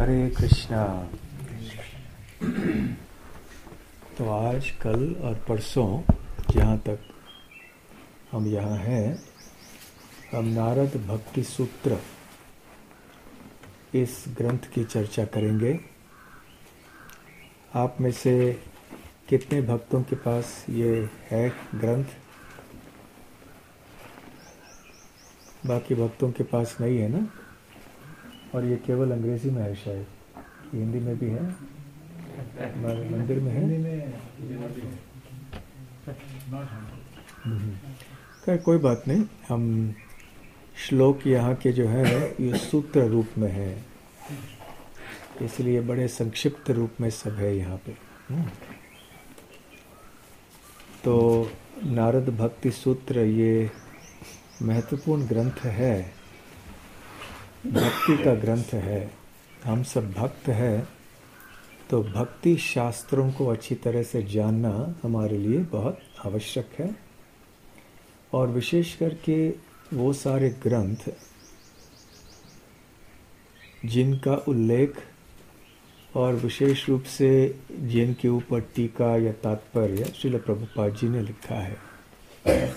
हरे कृष्णा। तो आज कल और परसों जहाँ तक हम यहाँ हैं, हम नारद भक्ति सूत्र इस ग्रंथ की चर्चा करेंगे। आप में से कितने भक्तों के पास ये है ग्रंथ? बाकी भक्तों के पास नहीं है ना। और ये केवल अंग्रेजी में है, शायद हिंदी में भी है, हमारे मंदिर में है। खैर कोई बात नहीं, हम श्लोक यहाँ के जो है ये सूत्र रूप में है, इसलिए बड़े संक्षिप्त रूप में सब है यहाँ पे। तो नारद भक्ति सूत्र ये महत्वपूर्ण ग्रंथ है, भक्ति का ग्रंथ है। हम सब भक्त हैं, तो भक्ति शास्त्रों को अच्छी तरह से जानना हमारे लिए बहुत आवश्यक है। और विशेष करके वो सारे ग्रंथ जिनका उल्लेख और विशेष रूप से जिनके ऊपर टीका या तात्पर्य श्रील प्रभुपाद जी ने लिखा है।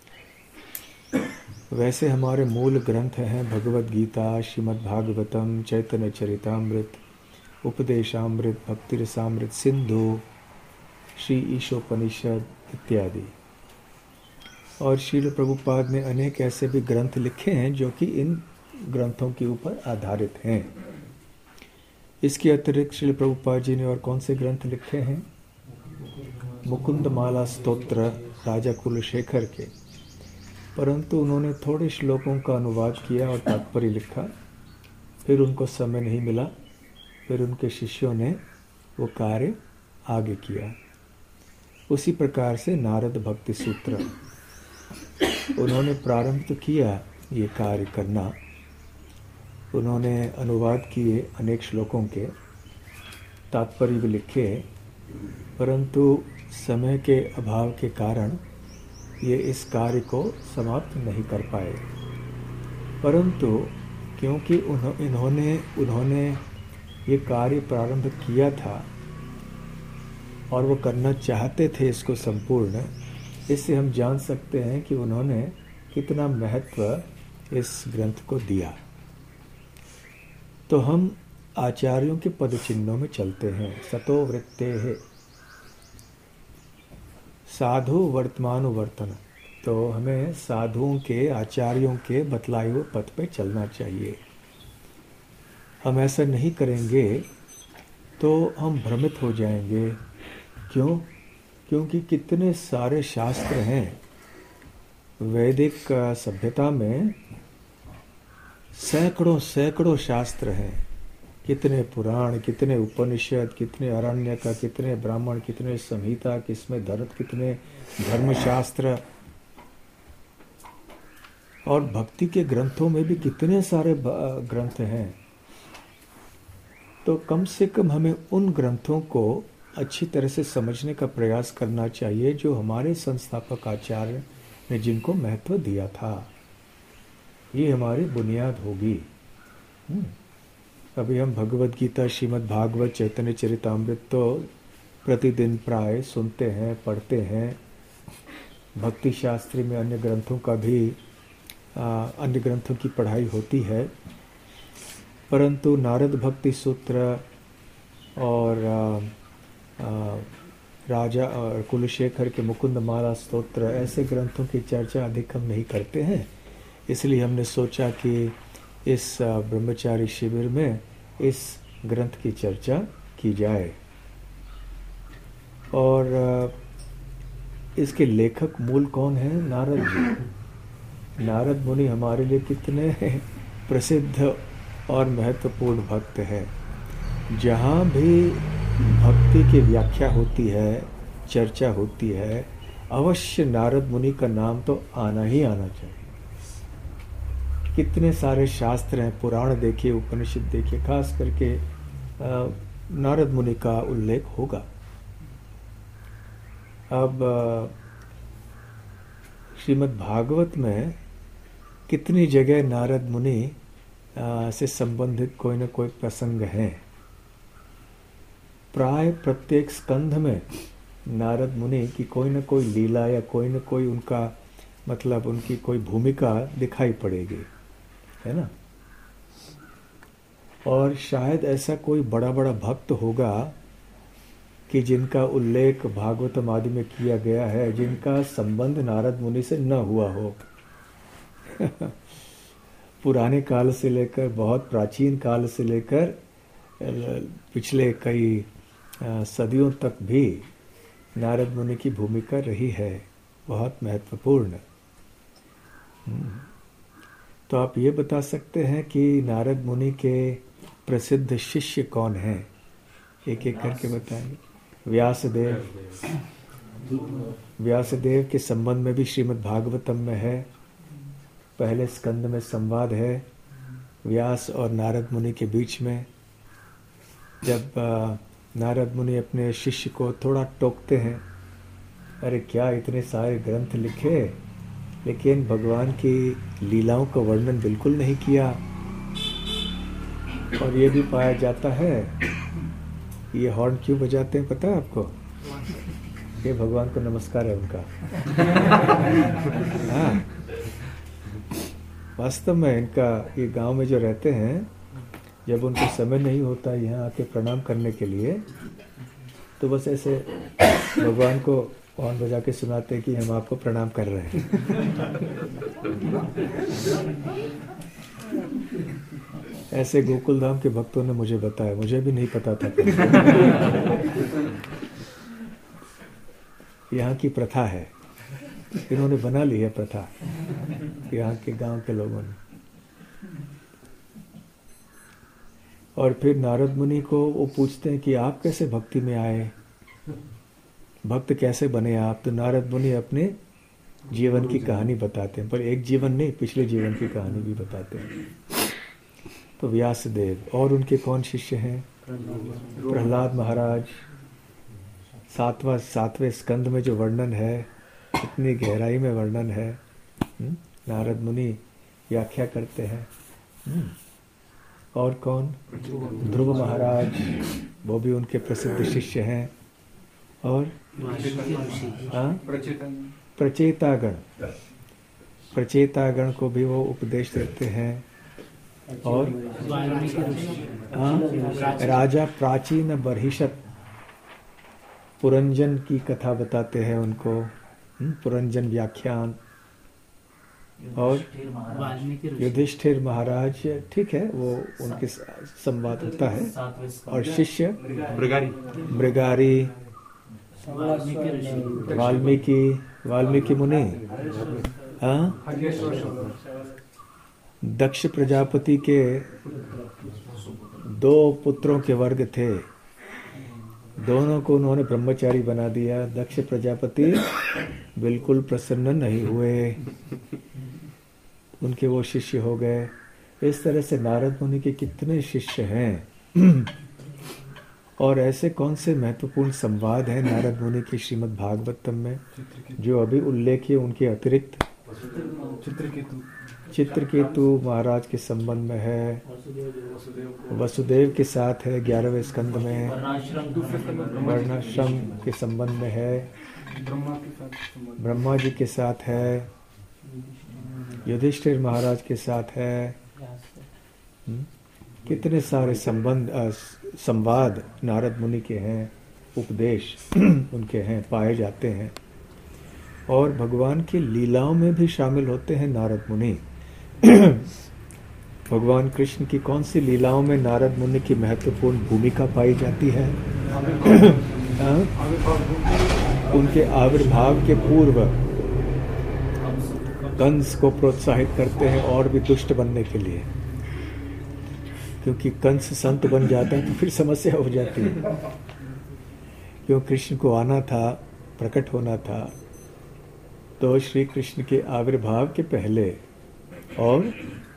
वैसे हमारे मूल ग्रंथ हैं भगवद गीता, श्रीमद् भागवतम, चैतन्य चरितामृत, उपदेशामृत, भक्ति रसामृत सिंधु, श्री ईशोपनिषद इत्यादि। और श्रील प्रभुपाद ने अनेक ऐसे भी ग्रंथ लिखे हैं जो कि इन ग्रंथों के ऊपर आधारित हैं। इसके अतिरिक्त श्रील प्रभुपाद जी ने और कौन से ग्रंथ लिखे हैं? मुकुंद माला स्तोत्र राजा कुलशेखर के, परंतु उन्होंने थोड़े श्लोकों का अनुवाद किया और तात्पर्य लिखा। फिर उनको समय नहीं मिला, फिर उनके शिष्यों ने वो कार्य आगे किया। उसी प्रकार से नारद भक्ति सूत्र उन्होंने प्रारंभ तो किया ये कार्य करना। उन्होंने अनुवाद किए अनेक श्लोकों के, तात्पर्य भी लिखे, परंतु समय के अभाव के कारण ये इस कार्य को समाप्त नहीं कर पाए। परंतु क्योंकि उन्होंने ये कार्य प्रारंभ किया था और वो करना चाहते थे इसको संपूर्ण, इससे हम जान सकते हैं कि उन्होंने कितना महत्व इस ग्रंथ को दिया। तो हम आचार्यों के पदचिन्हों में चलते हैं। सतो वृत्तेः साधु वर्तमानुवर्तन। तो हमें साधुओं के, आचार्यों के बतलाए हुए पथ पे चलना चाहिए। हम ऐसा नहीं करेंगे तो हम भ्रमित हो जाएंगे। क्यों? क्योंकि कितने सारे शास्त्र हैं। वैदिक सभ्यता में सैकड़ों शास्त्र हैं। कितने पुराण, कितने उपनिषद, कितने अरण्यक, कितने ब्राह्मण, कितने संहिता, किसमें कितने धर्मशास्त्र। और भक्ति के ग्रंथों में भी कितने सारे ग्रंथ हैं। तो कम से कम हमें उन ग्रंथों को अच्छी तरह से समझने का प्रयास करना चाहिए जो हमारे संस्थापक आचार्य ने जिनको महत्व दिया था। ये हमारी बुनियाद होगी। अभी हम भगवद गीता, श्रीमद् भागवत, चैतन्य चरितामृत तो प्रतिदिन प्राय सुनते हैं, पढ़ते हैं। भक्ति शास्त्र में अन्य ग्रंथों का भी अन्य ग्रंथों की पढ़ाई होती है, परंतु नारद भक्ति सूत्र और राजा और कुलशेखर के मुकुंद माला स्तोत्र, ऐसे ग्रंथों की चर्चा अधिक हम नहीं करते हैं। इसलिए हमने सोचा कि इस ब्रह्मचारी शिविर में इस ग्रंथ की चर्चा की जाए। और इसके लेखक मूल कौन है? नारद जी। नारद मुनि हमारे लिए कितने प्रसिद्ध और महत्वपूर्ण भक्त हैं। जहाँ भी भक्ति की व्याख्या होती है, चर्चा होती है, अवश्य नारद मुनि का नाम तो आना ही आना चाहिए। कितने सारे शास्त्र हैं, पुराण देखिए, उपनिषद देखिए, खास करके नारद मुनि का उल्लेख होगा। अब श्रीमद् भागवत में कितनी जगह नारद मुनि से संबंधित कोई न कोई प्रसंग है। प्राय प्रत्येक स्कंध में नारद मुनि की कोई न कोई लीला या कोई न कोई उनका मतलब उनकी कोई भूमिका दिखाई पड़ेगी, है ना। और शायद ऐसा कोई बड़ा बड़ा भक्त होगा कि जिनका उल्लेख भागवतम आदि में किया गया है, जिनका संबंध नारद मुनि से न हुआ हो। पुराने काल से लेकर बहुत प्राचीन काल से लेकर पिछले कई सदियों तक भी नारद मुनि की भूमिका रही है, बहुत महत्वपूर्ण। तो आप ये बता सकते हैं कि नारद मुनि के प्रसिद्ध शिष्य कौन हैं? एक एक करके बताएंगे। व्यासदेव के संबंध में भी श्रीमद् भागवतम में है। पहले स्कंद में संवाद है व्यास और नारद मुनि के बीच में। जब नारद मुनि अपने शिष्य को थोड़ा टोकते हैं, अरे क्या इतने सारे ग्रंथ लिखे लेकिन भगवान की लीलाओं का वर्णन बिल्कुल नहीं किया। और ये भी पाया जाता है, ये हॉर्न क्यों बजाते हैं पता है आपको? ये भगवान को नमस्कार है उनका। हाँ, वास्तव में इनका ये गांव में जो रहते हैं, जब उनको समय नहीं होता यहाँ आके प्रणाम करने के लिए, तो बस ऐसे भगवान को हॉर्न बजा के सुनाते कि हम आपको प्रणाम कर रहे हैं। ऐसे गोकुल धाम के भक्तों ने मुझे बताया, मुझे भी नहीं पता था। यहाँ की प्रथा है, इन्होंने बना ली है प्रथा यहाँ के गांव के लोगों ने। और फिर नारद मुनि को वो पूछते हैं कि आप कैसे भक्ति में आए, भक्त कैसे बने आप? तो नारद मुनि अपने जीवन की कहानी बताते हैं, पर एक जीवन नहीं, पिछले जीवन की कहानी भी बताते हैं। तो व्यासदेव और उनके कौन शिष्य हैं? प्रहलाद महाराज। सातवें स्कंद में जो वर्णन है, इतनी गहराई में वर्णन है, नारद मुनि व्याख्या करते हैं। और कौन? ध्रुव महाराज, वो भी उनके प्रसिद्ध शिष्य हैं। और प्रचेतागण को भी वो उपदेश देते हैं। और राजा प्राचीन बर्हिषत पुरंजन की कथा बताते हैं उनको, पुरंजन व्याख्यान। और युधिष्ठिर महाराज, ठीक है, वो उनके संवाद होता है। और शिष्य मृगारी, वाल्मीकि मुनि। हाँ, दक्ष प्रजापति के 2 पुत्रों के वर्ग थे, दोनों को उन्होंने ब्रह्मचारी बना दिया। दक्ष प्रजापति बिल्कुल प्रसन्न नहीं हुए, उनके वो शिष्य हो गए। इस तरह से नारद मुनि के कितने शिष्य हैं। और ऐसे कौन से महत्वपूर्ण संवाद हैं नारद मुनि के श्रीमद् भागवतम में जो अभी उल्लेख है? उनके अतिरिक्त चित्रकेतु महाराज के संबंध में है, वसुदेव के साथ है 11वें स्कंद में, वर्णाश्रम के संबंध में है, ब्रह्मा जी के साथ है, युधिष्ठिर महाराज के साथ है। कितने सारे संवाद नारद मुनि के हैं, उपदेश उनके हैं, पाए जाते हैं। और भगवान की लीलाओं में भी शामिल होते हैं नारद मुनि। भगवान कृष्ण की कौन सी लीलाओं में नारद मुनि की महत्वपूर्ण भूमिका पाई जाती है? उनके आविर्भाव के पूर्व कंस को प्रोत्साहित करते हैं और भी दुष्ट बनने के लिए, क्योंकि कंस संत बन जाता है तो फिर समस्या हो जाती है। क्यों? कृष्ण को आना था, प्रकट होना था, तो श्री कृष्ण के आविर्भाव के पहले और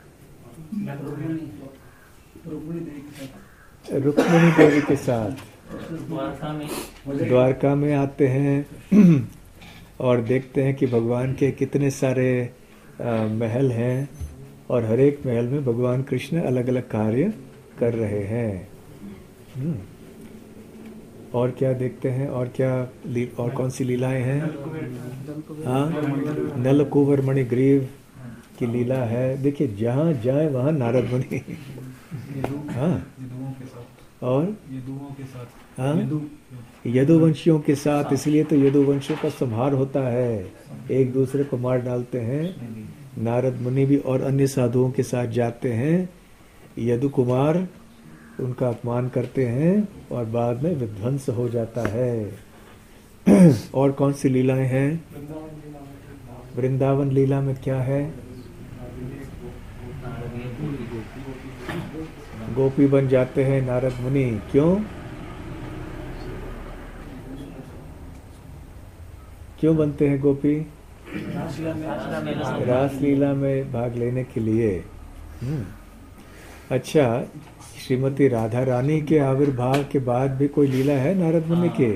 रुक्मिणी देवी के साथ द्वारका में आते हैं और देखते हैं कि भगवान के कितने सारे महल हैं और हर एक महल में भगवान कृष्ण अलग अलग कार्य कर रहे हैं। और क्या देखते हैं, और क्या और कौन सी लीलाएं हैं? हाँ, नलकुवर मणिग्रीव की लीला है। देखिए जहाँ जाए वहाँ नारद मुनि। हाँ, और हाँ, यदुवंशियों के साथ, इसलिए तो यदुवंशियों का संहार होता है, एक दूसरे को मार डालते हैं। नारद मुनि भी और अन्य साधुओं के साथ जाते हैं, यदु कुमार उनका अपमान करते हैं और बाद में विध्वंस हो जाता है। और कौन सी लीलाएं हैं? वृंदावन लीला में क्या है? गोपी बन जाते हैं नारद मुनि। क्यों? क्यों बनते हैं गोपी? रास लीला में भाग लेने के लिए। अच्छा, श्रीमती राधा रानी के आविर्भाव के बाद भी कोई लीला है नारद मुनि के?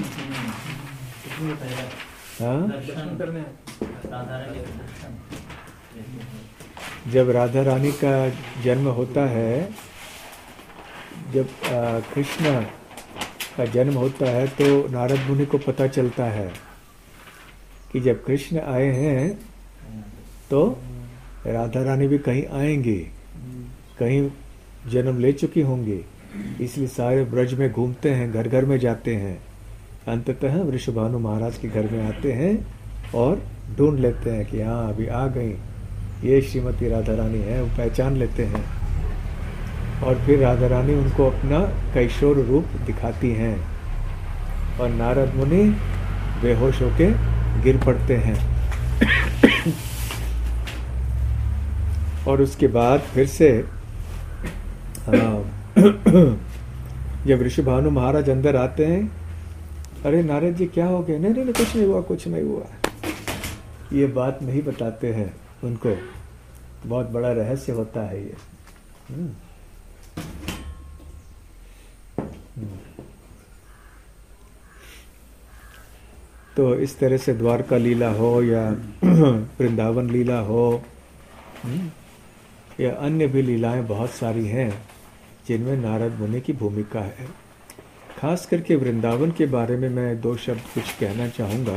हाँ, जब राधा रानी का जन्म होता है, जब कृष्ण का जन्म होता है, तो नारद मुनि को पता चलता है कि जब कृष्ण आए हैं तो राधा रानी भी कहीं आएंगी, कहीं जन्म ले चुकी होंगी। इसलिए सारे ब्रज में घूमते हैं, घर घर में जाते हैं। अंततः वृषभानु महाराज के घर में आते हैं और ढूंढ लेते हैं कि हाँ अभी आ गई, ये श्रीमती राधा रानी है, वो पहचान लेते हैं। और फिर राधा रानी उनको अपना कैशोर रूप दिखाती हैं और नारद मुनि बेहोश होके गिर पड़ते हैं। और उसके बाद फिर से जब ऋषभानु महाराज अंदर आते हैं, अरे नारद जी क्या हो गया? नहीं नहीं कुछ नहीं हुआ, कुछ नहीं हुआ। ये बात नहीं बताते हैं उनको, बहुत बड़ा रहस्य होता है ये। तो इस तरह से द्वारका लीला हो या वृंदावन लीला हो या अन्य भी लीलाएं बहुत सारी हैं जिनमें नारद मुनि की भूमिका है। खास करके वृंदावन के बारे में मैं दो शब्द कुछ कहना चाहूँगा।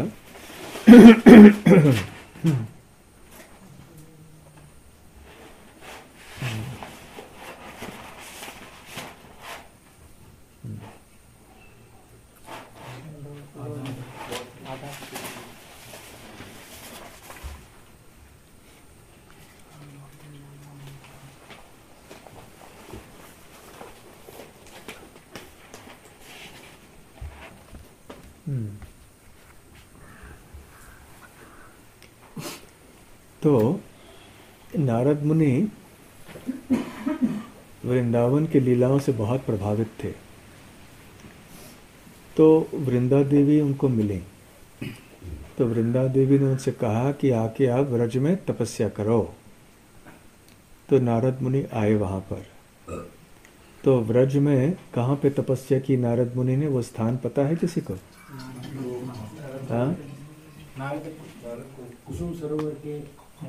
तो नारद मुनि वृंदावन की लीलाओं से बहुत प्रभावित थे। तो वृंदा देवी उनको मिली, तो वृंदा देवी ने उनसे कहा कि आके आप व्रज में तपस्या करो। तो नारद मुनि आए वहां पर। तो व्रज में कहाँ पे तपस्या की नारद मुनि ने? वो स्थान पता है किसी को? हाँ, कुसुम सरोवर के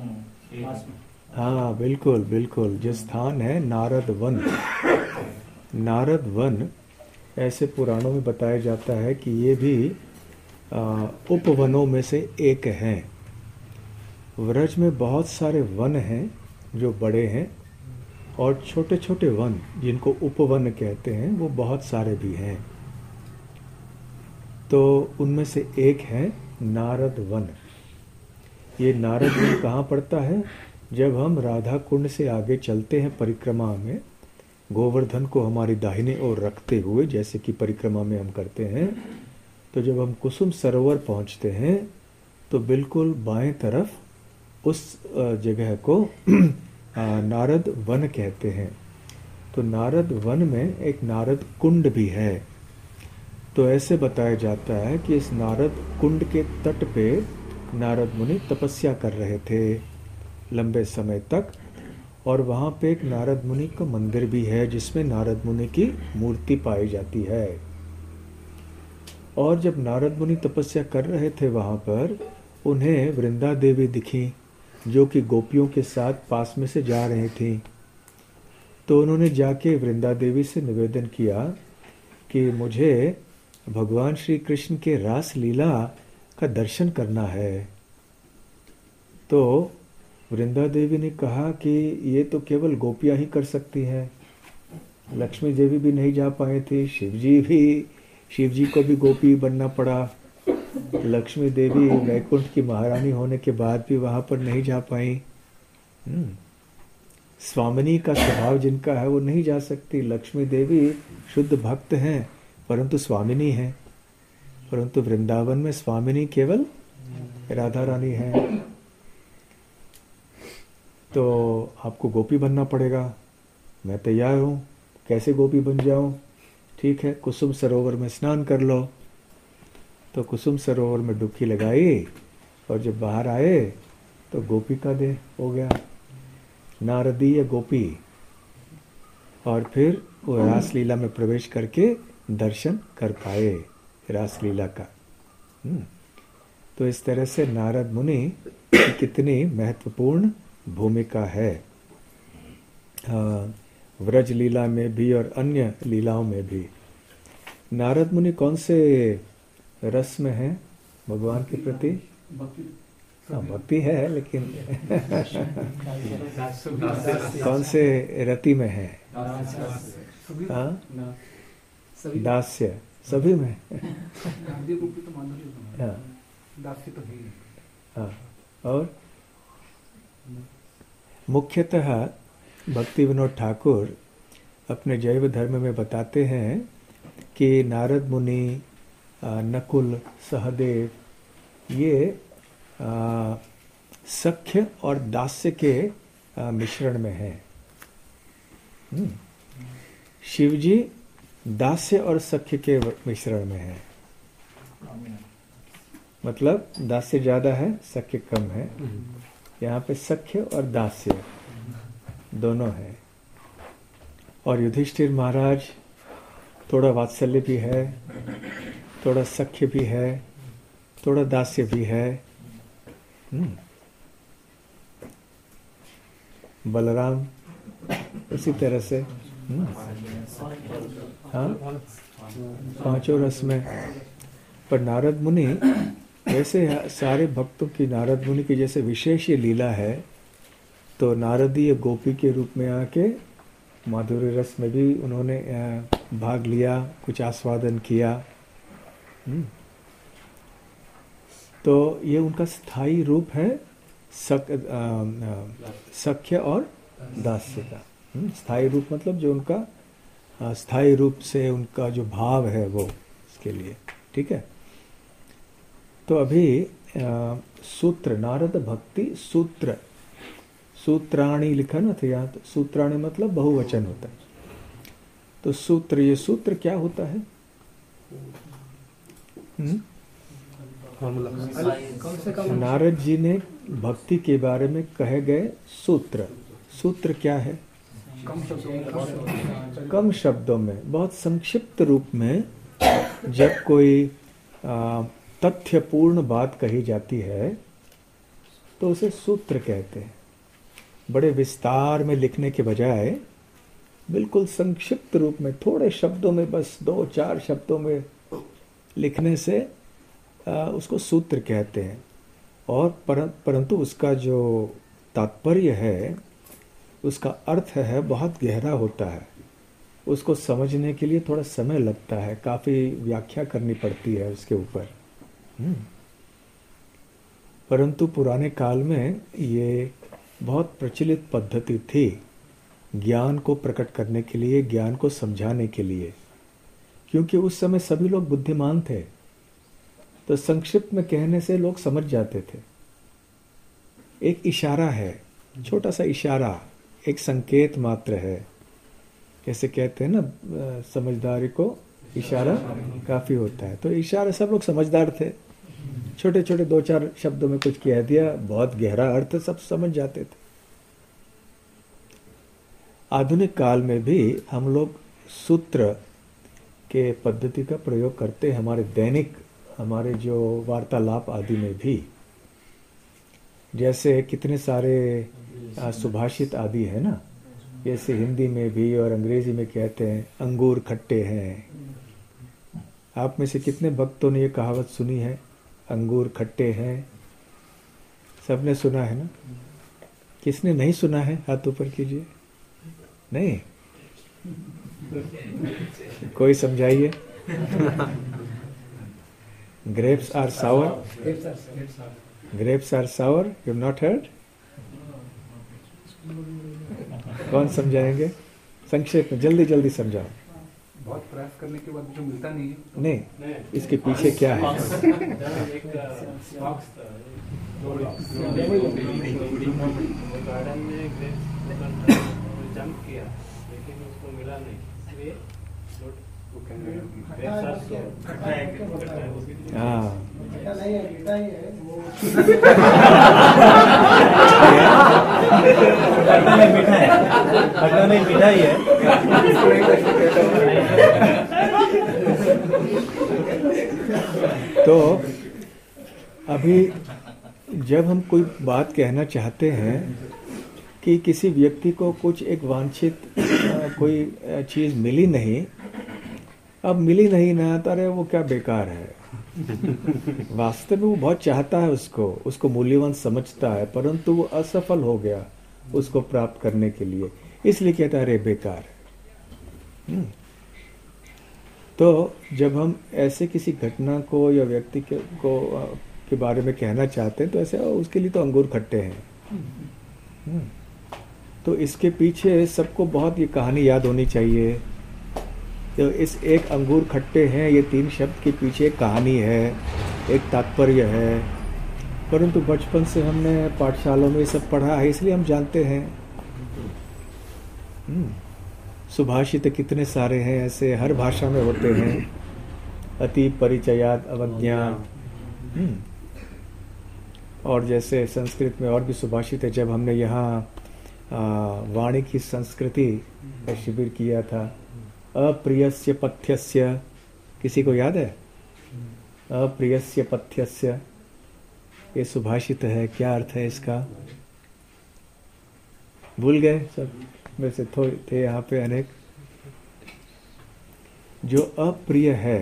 हाँ, बिल्कुल बिल्कुल। जो स्थान है नारद वन, नारद वन ऐसे पुराणों में बताया जाता है कि ये भी उपवनों में से एक है। व्रज में बहुत सारे वन हैं जो बड़े हैं, और छोटे छोटे वन जिनको उपवन कहते हैं वो बहुत सारे भी हैं। तो उनमें से एक है नारद वन। ये नारद वन कहाँ पड़ता है? जब हम राधा कुंड से आगे चलते हैं परिक्रमा में, गोवर्धन को हमारी दाहिने ओर रखते हुए जैसे कि परिक्रमा में हम करते हैं, तो जब हम कुसुम सरोवर पहुंचते हैं तो बिल्कुल बाएं तरफ उस जगह को नारद वन कहते हैं। तो नारद वन में एक नारद कुंड भी है। तो ऐसे बताया जाता है कि इस नारद कुंड के तट पे नारद मुनि तपस्या कर रहे थे लंबे समय तक, और वहाँ पे एक नारद मुनि का मंदिर भी है जिसमें नारद मुनि की मूर्ति पाई जाती है। और जब नारद मुनि तपस्या कर रहे थे वहाँ पर, उन्हें वृंदा देवी दिखी जो कि गोपियों के साथ पास में से जा रही थी। तो उन्होंने जाके वृंदा देवी से निवेदन किया कि मुझे भगवान श्री कृष्ण के रास लीला का दर्शन करना है। तो वृंदा देवी ने कहा कि ये तो केवल गोपियां ही कर सकती हैं, लक्ष्मी देवी भी नहीं जा पाए थे, शिव जी को भी गोपी बनना पड़ा। लक्ष्मी देवी वैकुंठ की महारानी होने के बाद भी वहां पर नहीं जा पाई। स्वामिनी का स्वभाव जिनका है वो नहीं जा सकती। लक्ष्मी देवी शुद्ध भक्त हैं परंतु स्वामिनी हैं, परंतु वृंदावन में स्वामिनी केवल राधा रानी है। तो आपको गोपी बनना पड़ेगा। मैं तैयार हूँ, कैसे गोपी बन जाऊं? ठीक है, कुसुम सरोवर में स्नान कर लो। तो कुसुम सरोवर में डुबकी लगाई और जब बाहर आए तो गोपी का देह हो गया, नारदीय गोपी। और फिर वो रासलीला में प्रवेश करके दर्शन कर पाए रासलीला का। तो इस तरह से नारद मुनि की कितनी महत्वपूर्ण भूमिका है व्रज लीला में भी और अन्य लीलाओं में भी। नारद मुनि कौन से रस में है भगवान के प्रति? भक्ति है, लेकिन कौन से रति में है? दास्य सभी में। और मुख्यतः भक्ति विनोद ठाकुर अपने जैव धर्म में बताते हैं कि नारद मुनि, नकुल, सहदेव ये सख्य और दास्य के मिश्रण में हैं। शिवजी दास्य और सख्य के मिश्रण में है, मतलब दास्य ज्यादा है, सख्य कम है। यहाँ पे सख्य और दास्य दोनों है। और युधिष्ठिर महाराज थोड़ा वात्सल्य भी है, थोड़ा सख्य भी है, थोड़ा दास्य भी है। बलराम उसी तरह से। हाँ, पांचों रस में। पर नारद मुनि वैसे सारे भक्तों की नारद मुनि की जैसे विशेष ये लीला है, तो नारदीय गोपी के रूप में आके माधुर्य रस में भी उन्होंने भाग लिया, कुछ आस्वादन किया। तो ये उनका स्थायी रूप है सख्य और दास्य का। स्थायी रूप मतलब जो उनका स्थायी रूप से उनका जो भाव है वो, इसके लिए। ठीक है। तो अभी सूत्र, नारद भक्ति सूत्र, सूत्राणी लिखा ना था यहाँ, तो सूत्राणी मतलब बहुवचन होता है। तो सूत्र, ये सूत्र क्या होता है? नारद जी ने भक्ति के बारे में कहे गए सूत्र। सूत्र क्या है? कम शब्दों में, बहुत संक्षिप्त रूप में जब कोई तथ्यपूर्ण बात कही जाती है तो उसे सूत्र कहते हैं। बड़े विस्तार में लिखने के बजाय बिल्कुल संक्षिप्त रूप में, थोड़े शब्दों में, बस 2-4 शब्दों में लिखने से उसको सूत्र कहते हैं। और परंतु उसका जो तात्पर्य है, उसका अर्थ है, बहुत गहरा होता है। उसको समझने के लिए थोड़ा समय लगता है, काफी व्याख्या करनी पड़ती है उसके ऊपर। परंतु पुराने काल में ये बहुत प्रचलित पद्धति थी ज्ञान को प्रकट करने के लिए, ज्ञान को समझाने के लिए, क्योंकि उस समय सभी लोग बुद्धिमान थे। तो संक्षिप्त में कहने से लोग समझ जाते थे। एक इशारा है, छोटा सा इशारा, एक संकेत मात्र है। जैसे कहते हैं ना, समझदारी को इशारा काफी होता है। तो इशारा, सब लोग समझदार थे। छोटे छोटे 2-4 शब्दों में कुछ कह दिया, बहुत गहरा अर्थ सब समझ जाते थे। आधुनिक काल में भी हम लोग सूत्र के पद्धति का प्रयोग करते हैं, हमारे दैनिक, हमारे जो वार्तालाप आदि में भी। जैसे कितने सारे सुभाषित आदि है ना, जैसे हिंदी में भी और अंग्रेजी में कहते हैं अंगूर खट्टे हैं। आप में से कितने भक्तों ने ये कहावत सुनी है, अंगूर खट्टे हैं? सबने सुना है ना? किसने नहीं सुना है हाथ ऊपर कीजिए। नहीं, कोई समझाइए। Grapes are sour, grapes are sour, you have not heard? कौन समझाएंगे? संक्षेप में जल्दी जल्दी समझाओ। बहुत प्रयास करने के बाद जो मिलता नहीं है। नहीं, इसके पीछे क्या है? गार्डन में जंप किया लेकिन उसको मिला नहीं, इसलिए हाँ, नहीं मीठा ही है। तो अभी जब हम कोई बात कहना चाहते हैं कि किसी व्यक्ति को कुछ एक वांछित कोई चीज मिली नहीं, अब मिली नहीं ना, तो अरे वो क्या बेकार है। वास्तव में वो बहुत चाहता है उसको मूल्यवान समझता है, परंतु वो असफल हो गया उसको प्राप्त करने के लिए, इसलिए कहता है अरे बेकार है। तो जब हम ऐसे किसी घटना को या व्यक्ति के बारे में कहना चाहते हैं तो ऐसे उसके लिए तो अंगूर खट्टे हैं। तो इसके पीछे सबको बहुत ये कहानी याद होनी चाहिए। तो इस एक अंगूर खट्टे हैं, ये 3 शब्द के पीछे एक कहानी है, एक तात्पर्य है। परंतु बचपन से हमने पाठशालों में ये सब पढ़ा है, इसलिए हम जानते हैं। सुभाषित कितने सारे हैं ऐसे, हर भाषा में होते हैं। अति परिचयात अवज्ञा। और जैसे संस्कृत में और भी सुभाषित है। जब हमने यहाँ वाणी की संस्कृति का शिविर किया था, अप्रियस्य पथ्यस्य, किसी को याद है? अप्रियस्य पथ्यस्य, ये सुभाषित है, क्या अर्थ है इसका? भूल गए सब? वैसे थे यहाँ पे अनेक। जो अप्रिय है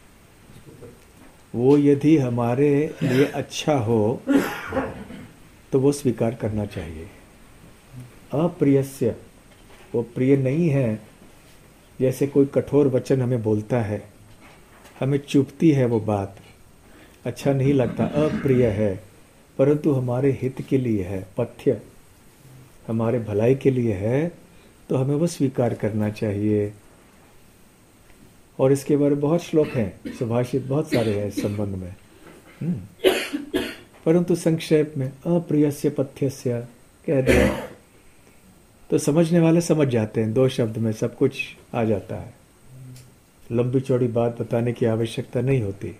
वो यदि हमारे लिए अच्छा हो तो वो स्वीकार करना चाहिए। अप्रियस्य, वो प्रिय नहीं है। जैसे कोई कठोर वचन हमें बोलता है, हमें चुभती है वो बात, अच्छा नहीं लगता, अप्रिय है, परंतु हमारे हित के लिए है, पथ्य हमारे भलाई के लिए है, तो हमें वो स्वीकार करना चाहिए। और इसके बारे में बहुत श्लोक हैं, सुभाषित बहुत सारे हैं इस संबंध में। परंतु संक्षेप में अप्रियस्य पथ्यस्य कह दिया तो समझने वाले समझ जाते हैं, 2 शब्द में सब कुछ आ जाता है। लंबी चौड़ी बात बताने की आवश्यकता नहीं होती।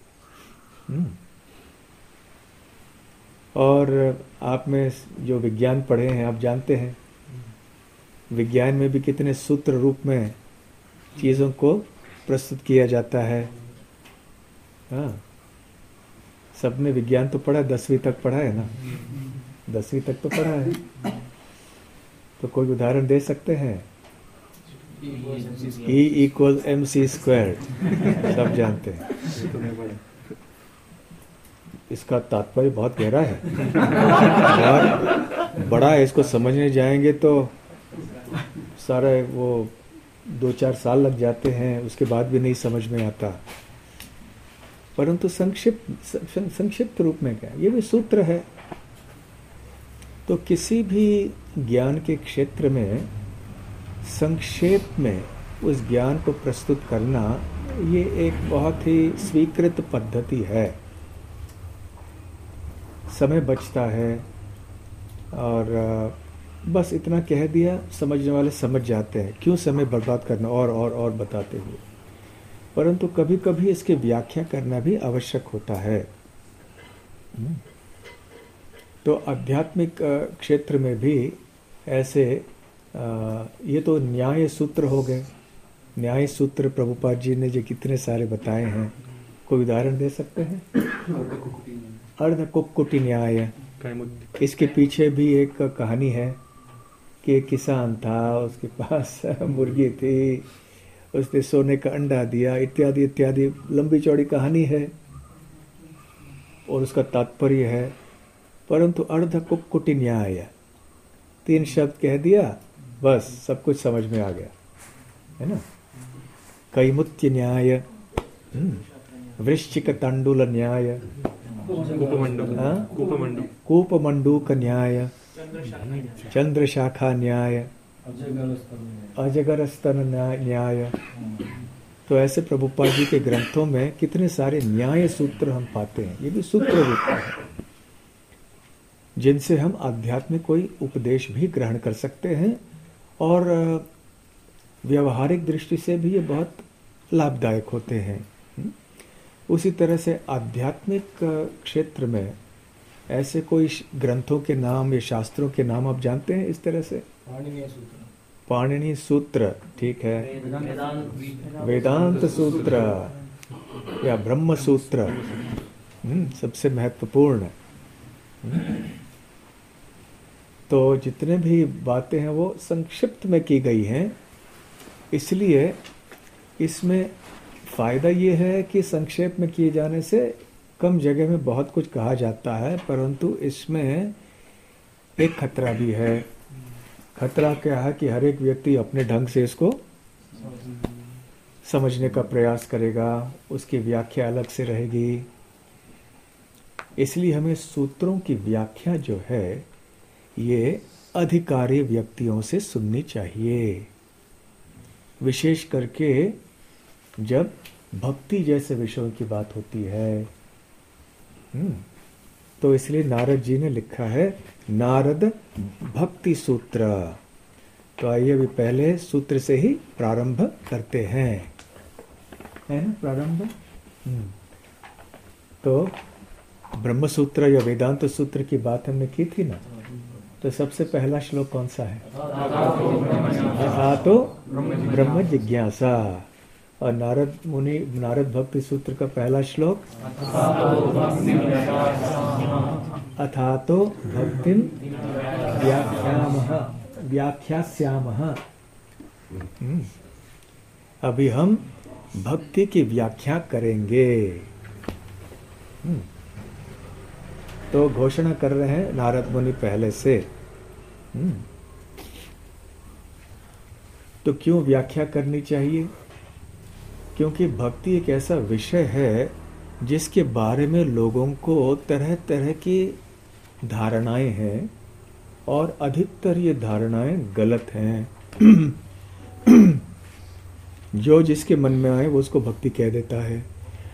और आप में जो विज्ञान पढ़े हैं आप जानते हैं, विज्ञान में भी कितने सूत्र रूप में चीजों को प्रस्तुत किया जाता है। हाँ, सबने विज्ञान तो पढ़ा, 10वीं तक पढ़ा है ना? 10वीं तक तो पढ़ा है। तो कोई उदाहरण दे सकते हैं? E = mc², सब जानते हैं। इसका तात्पर्य बहुत गहरा है, बहुत बड़ा है। इसको समझने जाएंगे तो सारा वो 2-4 साल लग जाते हैं, उसके बाद भी नहीं समझ में आता। परंतु संक्षिप्त रूप में क्या, ये भी सूत्र है। तो किसी भी ज्ञान के क्षेत्र में संक्षेप में उस ज्ञान को प्रस्तुत करना, ये एक बहुत ही स्वीकृत पद्धति है। समय बचता है और बस इतना कह दिया, समझने वाले समझ जाते हैं। क्यों समय बर्बाद करना और बताते हुए। परंतु कभी कभी इसकी व्याख्या करना भी आवश्यक होता है। तो आध्यात्मिक क्षेत्र में भी ऐसे ये तो न्याय सूत्र हो गए। न्याय सूत्र प्रभुपाद जी ने जो कितने सारे बताए हैं, कोई उदाहरण दे सकते हैं? अर्ध कुक्कुटी न्याय, इसके पीछे भी एक कहानी है कि एक किसान था, उसके पास मुर्गी थी, उसने सोने का अंडा दिया, इत्यादि इत्यादि, लंबी चौड़ी कहानी है और उसका तात्पर्य है। परंतु अर्ध कुक्कुटी न्याय, 3 शब्द कह दिया, बस सब कुछ समझ में आ गया, है ना। कैमुत्य न्याय, वृश्चिक तंडुल न्याय, कूपमंडूक न्याय, चंद्र शाखा न्याय, अजगर स्तन न्याय। तो ऐसे प्रभुपाद जी के ग्रंथों में कितने सारे न्याय सूत्र हम पाते हैं। ये भी सूत्र रूप है जिनसे हम आध्यात्मिक कोई उपदेश भी ग्रहण कर सकते हैं और व्यवहारिक दृष्टि से भी ये बहुत लाभदायक होते हैं। उसी तरह से आध्यात्मिक क्षेत्र में ऐसे कोई ग्रंथों के नाम या शास्त्रों के नाम आप जानते हैं इस तरह से? पाणिनि सूत्र, ठीक है, वेदांत सूत्र या ब्रह्म सूत्र सबसे महत्वपूर्ण। तो जितने भी बातें हैं वो संक्षिप्त में की गई हैं, इसलिए इसमें फायदा ये है कि संक्षेप में किए जाने से कम जगह में बहुत कुछ कहा जाता है, परंतु इसमें एक खतरा भी है। खतरा क्या है कि हर एक व्यक्ति अपने ढंग से इसको समझने का प्रयास करेगा, उसकी व्याख्या अलग से रहेगी। इसलिए हमें सूत्रों की व्याख्या जो है ये अधिकारी व्यक्तियों से सुननी चाहिए, विशेष करके जब भक्ति जैसे विषयों की बात होती है। तो इसलिए नारद जी ने लिखा है नारद भक्ति सूत्र। तो आइए अभी पहले सूत्र से ही प्रारंभ करते हैं, है ना प्रारंभ। तो ब्रह्म सूत्र या वेदांत सूत्र की बात हमने की थी ना। तो सबसे पहला श्लोक कौन सा है? अथातो ब्रह्म जिज्ञासा। और नारद भक्ति सूत्र का पहला श्लोक अथातो भक्तिम व्याख्यास्यामः। अभी हम भक्ति की व्याख्या करेंगे। तो घोषणा कर रहे हैं नारद मुनि पहले से। तो क्यों व्याख्या करनी चाहिए? क्योंकि भक्ति एक ऐसा विषय है जिसके बारे में लोगों को तरह तरह की धारणाएं हैं और अधिकतर ये धारणाएं गलत हैं। जो जिसके मन में आए वो उसको भक्ति कह देता है।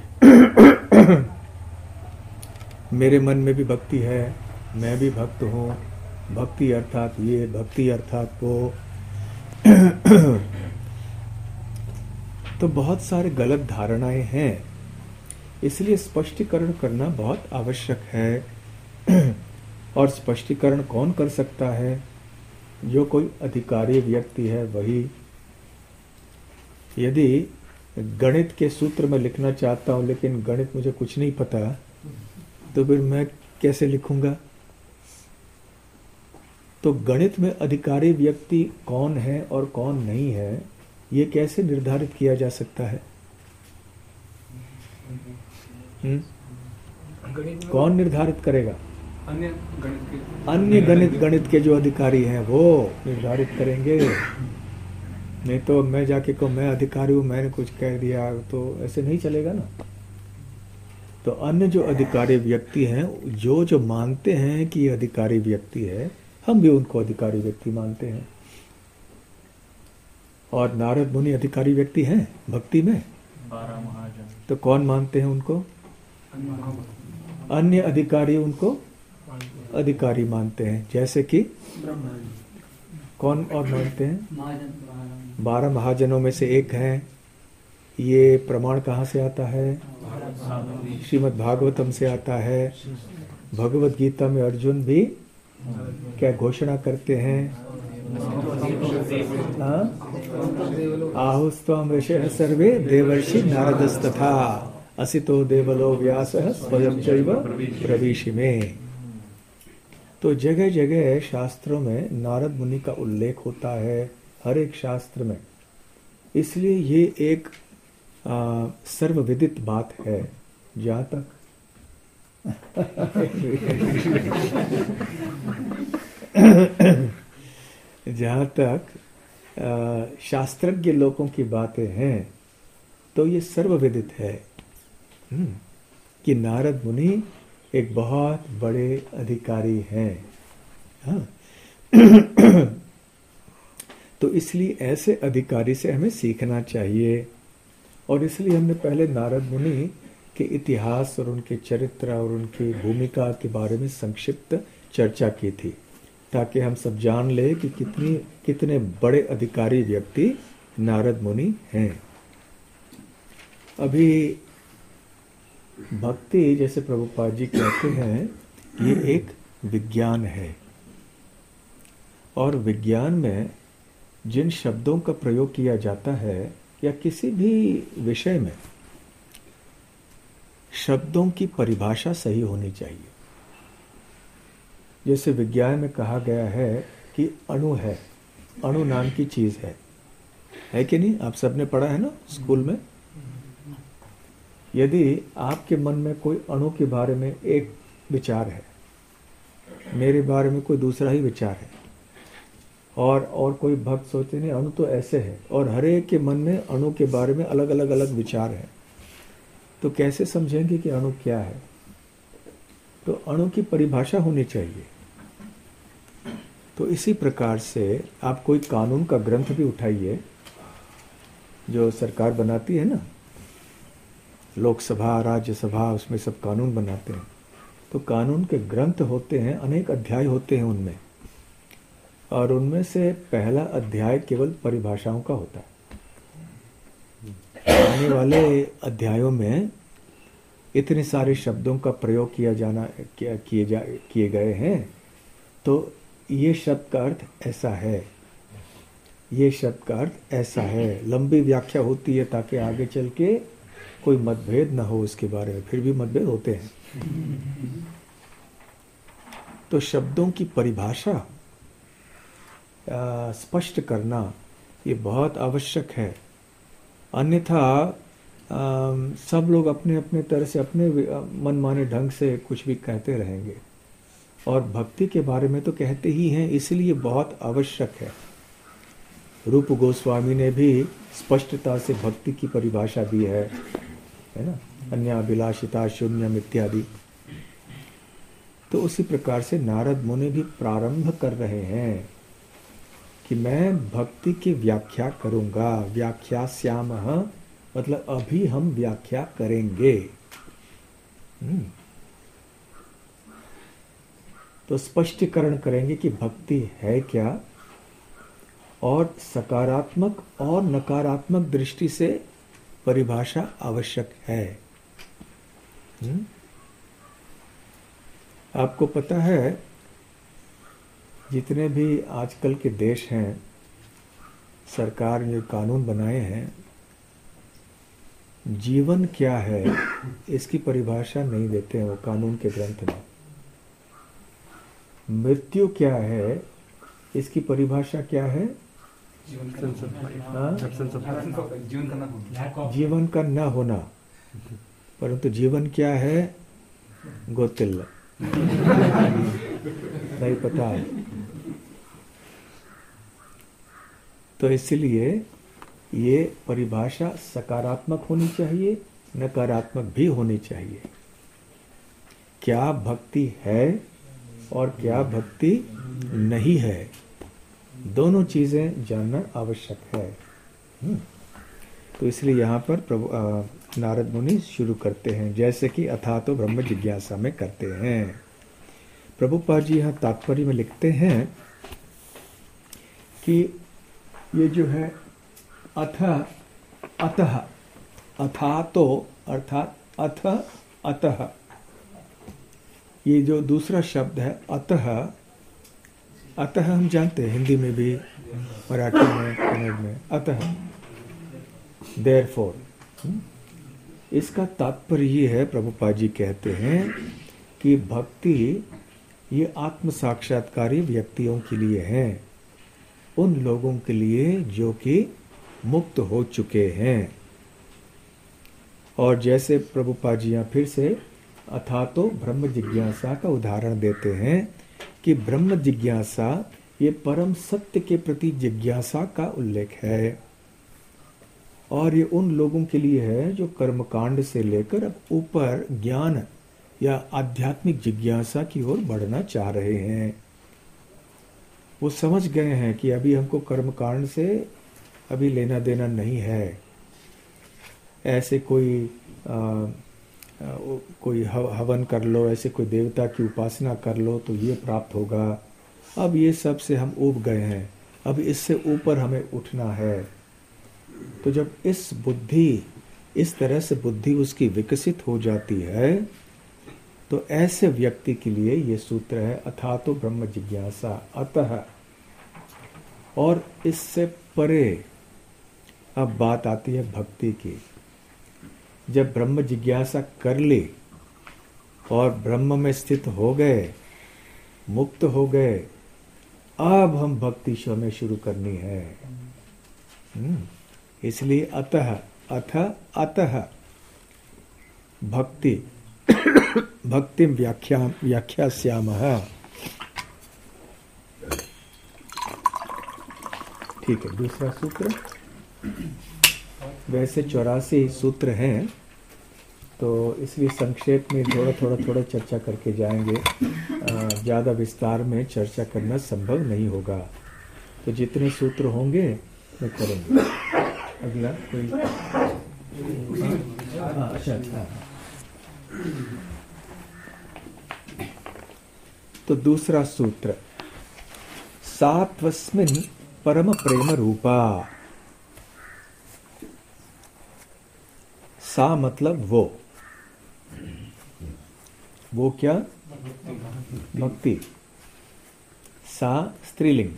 मेरे मन में भी भक्ति है, मैं भी भक्त हूँ, भक्ति अर्थात ये, भक्ति अर्थात वो। तो बहुत सारे गलत धारणाएं हैं, इसलिए स्पष्टीकरण करना बहुत आवश्यक है। और स्पष्टीकरण कौन कर सकता है? जो कोई अधिकारी व्यक्ति है वही। यदि गणित के सूत्र में लिखना चाहता हूं लेकिन गणित मुझे कुछ नहीं पता, तो फिर मैं कैसे लिखूंगा? तो गणित में अधिकारी व्यक्ति कौन है और कौन नहीं है, ये कैसे निर्धारित किया जा सकता है? कौन निर्धारित करेगा? अन्य गणित के जो अधिकारी हैं वो निर्धारित करेंगे। नहीं तो मैं जाके कहूँ मैं अधिकारी हूँ, मैंने कुछ कह दिया, तो ऐसे नहीं चलेगा ना। तो अन्य जो अधिकारी व्यक्ति हैं, जो मानते हैं कि ये अधिकारी व्यक्ति है, हम भी उनको अधिकारी व्यक्ति मानते हैं। और नारद मुनि अधिकारी व्यक्ति हैं भक्ति में। 12 महाजन। तो कौन मानते हैं उनको? अन्य अधिकारी उनको अधिकारी मानते हैं। जैसे कि कौन और मानते हैं? 12 महाजनों में से एक हैं। ये प्रमाण कहाँ से आता है? श्रीमद् भागवतम से आता है। भगवत गीता में अर्जुन भी क्या घोषणा करते हैं? आहुस्त्वं ऋषयः सर्वे देवर्षि नारदस्तथा असितो देवलो व्यासः स्वयं चैव प्रविशिमे। तो जगह जगह शास्त्रों में नारद मुनि का उल्लेख होता है, हर एक शास्त्र में। इसलिए ये एक सर्वविदित बात है। जहाँ तक जहाँ तक शास्त्रज्ञ लोगों की बातें हैं तो ये सर्वविदित है कि नारद मुनि एक बहुत बड़े अधिकारी हैं। हाँ। तो इसलिए ऐसे अधिकारी से हमें सीखना चाहिए। और इसलिए हमने पहले नारद मुनि के इतिहास और उनके चरित्र और उनकी भूमिका के बारे में संक्षिप्त चर्चा की थी, ताकि हम सब जान ले कि कितने बड़े अधिकारी व्यक्ति नारद मुनि हैं। अभी भक्ति, जैसे प्रभुपाद जी कहते हैं, ये एक विज्ञान है। और विज्ञान में जिन शब्दों का प्रयोग किया जाता है या किसी भी विषय में, शब्दों की परिभाषा सही होनी चाहिए। जैसे विज्ञान में कहा गया है कि अणु है, अणु नाम की चीज है कि नहीं? आप सबने पढ़ा है ना स्कूल में। यदि आपके मन में कोई अणु के बारे में एक विचार है, मेरे बारे में कोई दूसरा ही विचार है, और कोई भक्त सोचते नहीं अणु तो ऐसे है, और हर एक के मन में अणु के बारे में अलग अलग विचार है, तो कैसे समझेंगे कि अणु क्या है? तो अणु की परिभाषा होनी चाहिए। तो इसी प्रकार से आप कोई कानून का ग्रंथ भी उठाइए, जो सरकार बनाती है ना, लोकसभा, राज्यसभा, उसमें सब कानून बनाते हैं। तो कानून के ग्रंथ होते हैं, अनेक अध्याय होते हैं उनमें, और उनमें से पहला अध्याय केवल परिभाषाओं का होता है। आने वाले अध्यायों में इतने सारे शब्दों का प्रयोग किए गए हैं, तो ये शब्द का अर्थ ऐसा है, ये शब्द का अर्थ ऐसा है। लंबी व्याख्या होती है ताकि आगे चल के कोई मतभेद ना हो उसके बारे में। फिर भी मतभेद होते हैं। तो शब्दों की परिभाषा स्पष्ट करना ये बहुत आवश्यक है। अन्यथा सब लोग अपने अपने तरह से, अपने मनमाने ढंग से कुछ भी कहते रहेंगे। और भक्ति के बारे में तो कहते ही हैं, इसलिए बहुत आवश्यक है। रूप गोस्वामी ने भी स्पष्टता से भक्ति की परिभाषा दी है ना, अन्याभिलाषिता शून्यम इत्यादि। तो उसी प्रकार से नारद मुनि भी प्रारंभ कर रहे हैं कि मैं भक्ति की व्याख्या करूंगा। व्याख्यास्यामः मतलब अभी हम व्याख्या करेंगे। तो स्पष्टीकरण करेंगे कि भक्ति है क्या, और सकारात्मक और नकारात्मक दृष्टि से परिभाषा आवश्यक है। आपको पता है, जितने भी आजकल के देश हैं, सरकार ने कानून बनाए हैं, जीवन क्या है इसकी परिभाषा नहीं देते हैं वो कानून के ग्रंथ में। मृत्यु क्या है इसकी परिभाषा क्या है? जीवन का न होना। परंतु जीवन क्या है गोतिल्ला नहीं पता है। तो इसलिए ये परिभाषा सकारात्मक होनी चाहिए, नकारात्मक भी होनी चाहिए। क्या भक्ति है और क्या भक्ति नहीं है, दोनों चीजें जानना आवश्यक है। तो इसलिए यहाँ पर प्रभु नारद मुनि शुरू करते हैं, जैसे कि अथा तो ब्रह्म जिज्ञासा में करते हैं। प्रभुपाद जी यहाँ तात्पर्य में लिखते हैं कि ये जो है अतः अथा तो अर्थात अथ अतः, ये जो दूसरा शब्द है अतः, अतः हम जानते हैं हिंदी में भी, मराठी में, कन्नड़ में अतः, देयरफॉर। इसका तात्पर्य ये है, प्रभुपाद जी कहते हैं कि भक्ति ये आत्म साक्षात्कारी व्यक्तियों के लिए हैं, उन लोगों के लिए जो कि मुक्त हो चुके हैं। और जैसे प्रभुपाद जी फिर से अथा तो ब्रह्म जिज्ञासा का उदाहरण देते हैं कि ब्रह्म जिज्ञासा ये परम सत्य के प्रति जिज्ञासा का उल्लेख है, और ये उन लोगों के लिए है जो कर्मकांड से लेकर अब ऊपर ज्ञान या आध्यात्मिक जिज्ञासा की ओर बढ़ना चाह रहे हैं। वो समझ गए हैं कि अभी हमको कर्मकांड से अभी लेना देना नहीं है। ऐसे कोई हवन कर लो, ऐसे कोई देवता की उपासना कर लो तो ये प्राप्त होगा। अब ये सब से हम ऊब गए हैं, अब इससे ऊपर हमें उठना है। तो जब इस तरह से बुद्धि उसकी विकसित हो जाती है तो ऐसे व्यक्ति के लिए ये सूत्र है अथा तो ब्रह्म जिज्ञासा अतः। और इससे परे अब बात आती है भक्ति की। जब ब्रह्म जिज्ञासा कर ली और ब्रह्म में स्थित हो गए, मुक्त हो गए, अब हम भक्ति हमें शुरू करनी है। इसलिए अतः भक्ति भक्तिम व्याख्यास्यामः। ठीक है, दूसरा सूत्र। वैसे 84 सूत्र हैं, तो इसलिए संक्षेप में थोड़ा चर्चा करके जाएंगे। ज़्यादा विस्तार में चर्चा करना संभव नहीं होगा, तो जितने सूत्र होंगे मैं करेंगे। अगला कोई? अच्छा। तो दूसरा सूत्र, सात्वस्मिन् परम प्रेम रूपा। सा मतलब वो क्या? भक्ति। सा स्त्रीलिंग,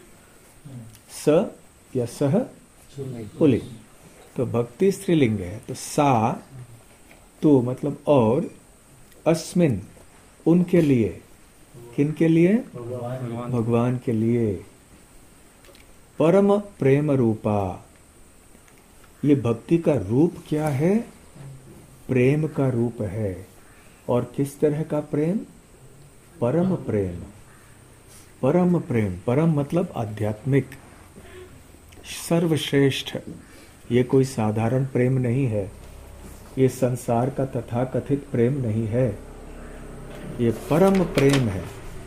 स या सह पुल्लिंग। तो भक्ति स्त्रीलिंग है, तो सा तो मतलब और, अस्मिन उनके लिए, किन के लिए? भगवान के लिए। परम प्रेम रूपा, ये भक्ति का रूप क्या है? प्रेम का रूप है। और किस तरह का प्रेम? परम प्रेम। परम प्रेम, परम मतलब आध्यात्मिक, सर्वश्रेष्ठ। ये कोई साधारण प्रेम नहीं है, ये संसार का तथाकथित प्रेम नहीं है, ये परम प्रेम है।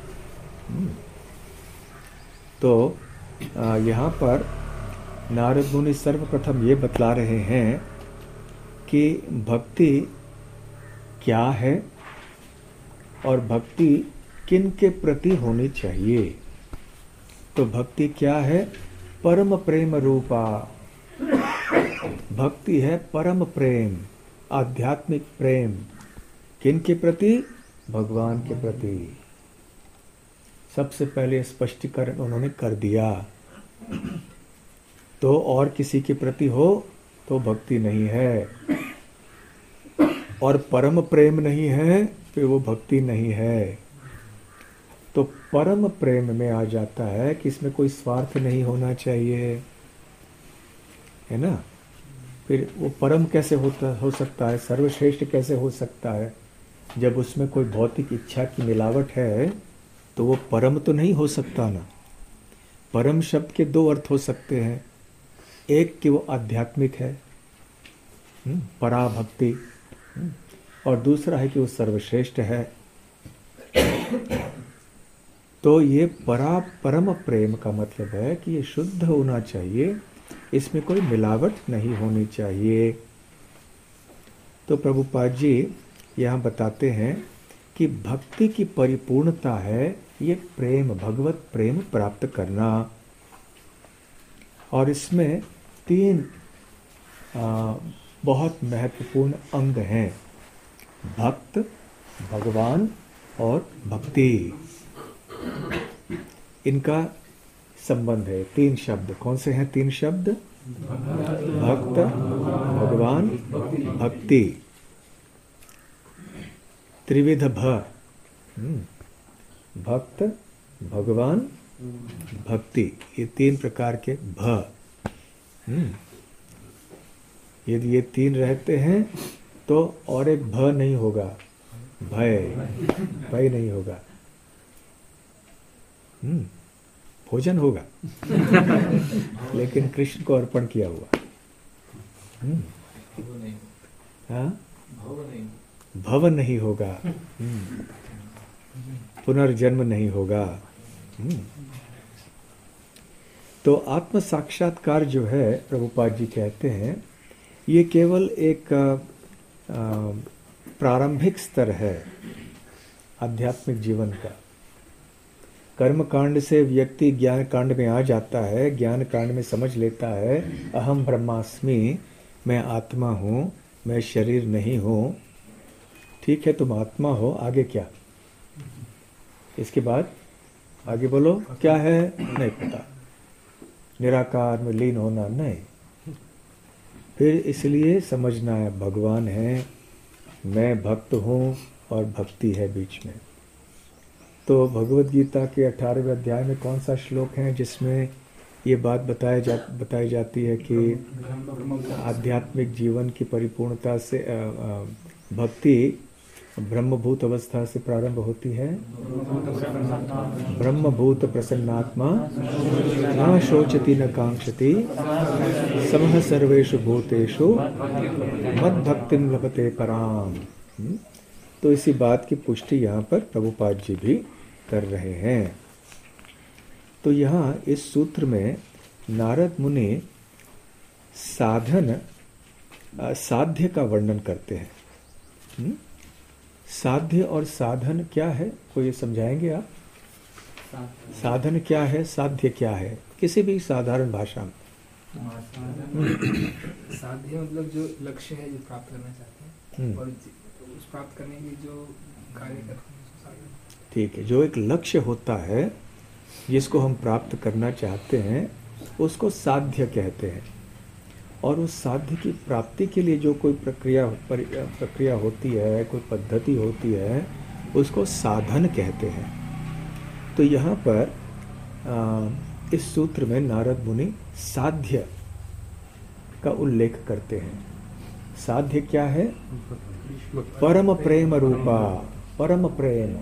तो यहाँ पर नारद मुनि सर्वप्रथम ये बतला रहे हैं कि भक्ति क्या है और भक्ति किन के प्रति होनी चाहिए। तो भक्ति क्या है? परम प्रेम रूपा। भक्ति है परम प्रेम, आध्यात्मिक प्रेम। किन के प्रति? भगवान के प्रति। सबसे पहले स्पष्टीकरण उन्होंने कर दिया। तो और किसी के प्रति हो तो भक्ति नहीं है, और परम प्रेम नहीं है फिर वो भक्ति नहीं है। तो परम प्रेम में आ जाता है कि इसमें कोई स्वार्थ नहीं होना चाहिए, है ना। फिर वो परम कैसे हो सकता है, सर्वश्रेष्ठ कैसे हो सकता है? जब उसमें कोई भौतिक इच्छा की मिलावट है तो वो परम तो नहीं हो सकता ना। परम शब्द के दो अर्थ हो सकते हैं, एक कि वो आध्यात्मिक है, पराभक्ति, और दूसरा है कि वो सर्वश्रेष्ठ है। तो ये परम प्रेम का मतलब है कि ये शुद्ध होना चाहिए, इसमें कोई मिलावट नहीं होनी चाहिए। तो प्रभुपाद जी यहाँ बताते हैं कि भक्ति की परिपूर्णता है ये प्रेम, भगवत प्रेम प्राप्त करना। और इसमें 3 बहुत महत्वपूर्ण अंग हैं, भक्त, भगवान और भक्ति। इनका संबंध है। 3 शब्द कौन से हैं? 3 शब्द, भक्त, भगवान, भक्ति। त्रिविध भ। भक्त, भगवान, भक्ति, ये 3 प्रकार के भ। यदि ये 3 रहते हैं तो और एक भ नहीं होगा, भय, भय नहीं होगा। भोजन होगा लेकिन कृष्ण को अर्पण किया हुआ। हाँ, भव नहीं होगा, पुनर्जन्म नहीं होगा। तो आत्म साक्षात्कार जो है, प्रभुपाद जी कहते हैं, ये केवल एक प्रारंभिक स्तर है आध्यात्मिक जीवन का। कर्म कांड से व्यक्ति ज्ञान कांड में आ जाता है, ज्ञान कांड में समझ लेता है अहम ब्रह्मास्मि, मैं आत्मा हूँ, मैं शरीर नहीं हूँ। ठीक है, तुम आत्मा हो, आगे क्या? इसके बाद आगे बोलो, क्या है नहीं पता, निराकार में लीन होना नहीं। फिर इसलिए समझना है भगवान है, मैं भक्त हूँ और भक्ति है बीच में। तो भगवद गीता के 18वें अध्याय में कौन सा श्लोक है जिसमें ये बात बताई जाती है कि आध्यात्मिक जीवन की परिपूर्णता से भक्ति ब्रह्मभूत अवस्था से प्रारंभ होती है। ब्रह्मभूत प्रसन्नात्मा न शोचति न कांक्षति समः सर्वेषु भूतेषु मद्भक्तिं लभते पराम। तो इसी बात की पुष्टि यहाँ पर प्रभुपाद जी भी कर रहे हैं। तो यहाँ इस सूत्र में नारद मुनि साध्य का वर्णन करते हैं। साध्य और साधन क्या है, कोई समझाएंगे आप? साधन क्या है, साध्य क्या है, किसी भी साधारण भाषा में? साध्य मतलब जो लक्ष्य है, जो प्राप्त करना चाहते हैं, और उस प्राप्त करने के जो कार्य करते हैं उसको साधन। ठीक है, जो एक लक्ष्य होता है जिसको हम प्राप्त करना चाहते हैं उसको साध्य कहते हैं। और उस साध्य की प्राप्ति के लिए जो कोई प्रक्रिया होती है, कोई पद्धति होती है, उसको साधन कहते हैं। तो यहाँ पर इस सूत्र में नारद मुनि साध्य का उल्लेख करते हैं। साध्य क्या है? परम प्रेम रूपा, परम प्रेम।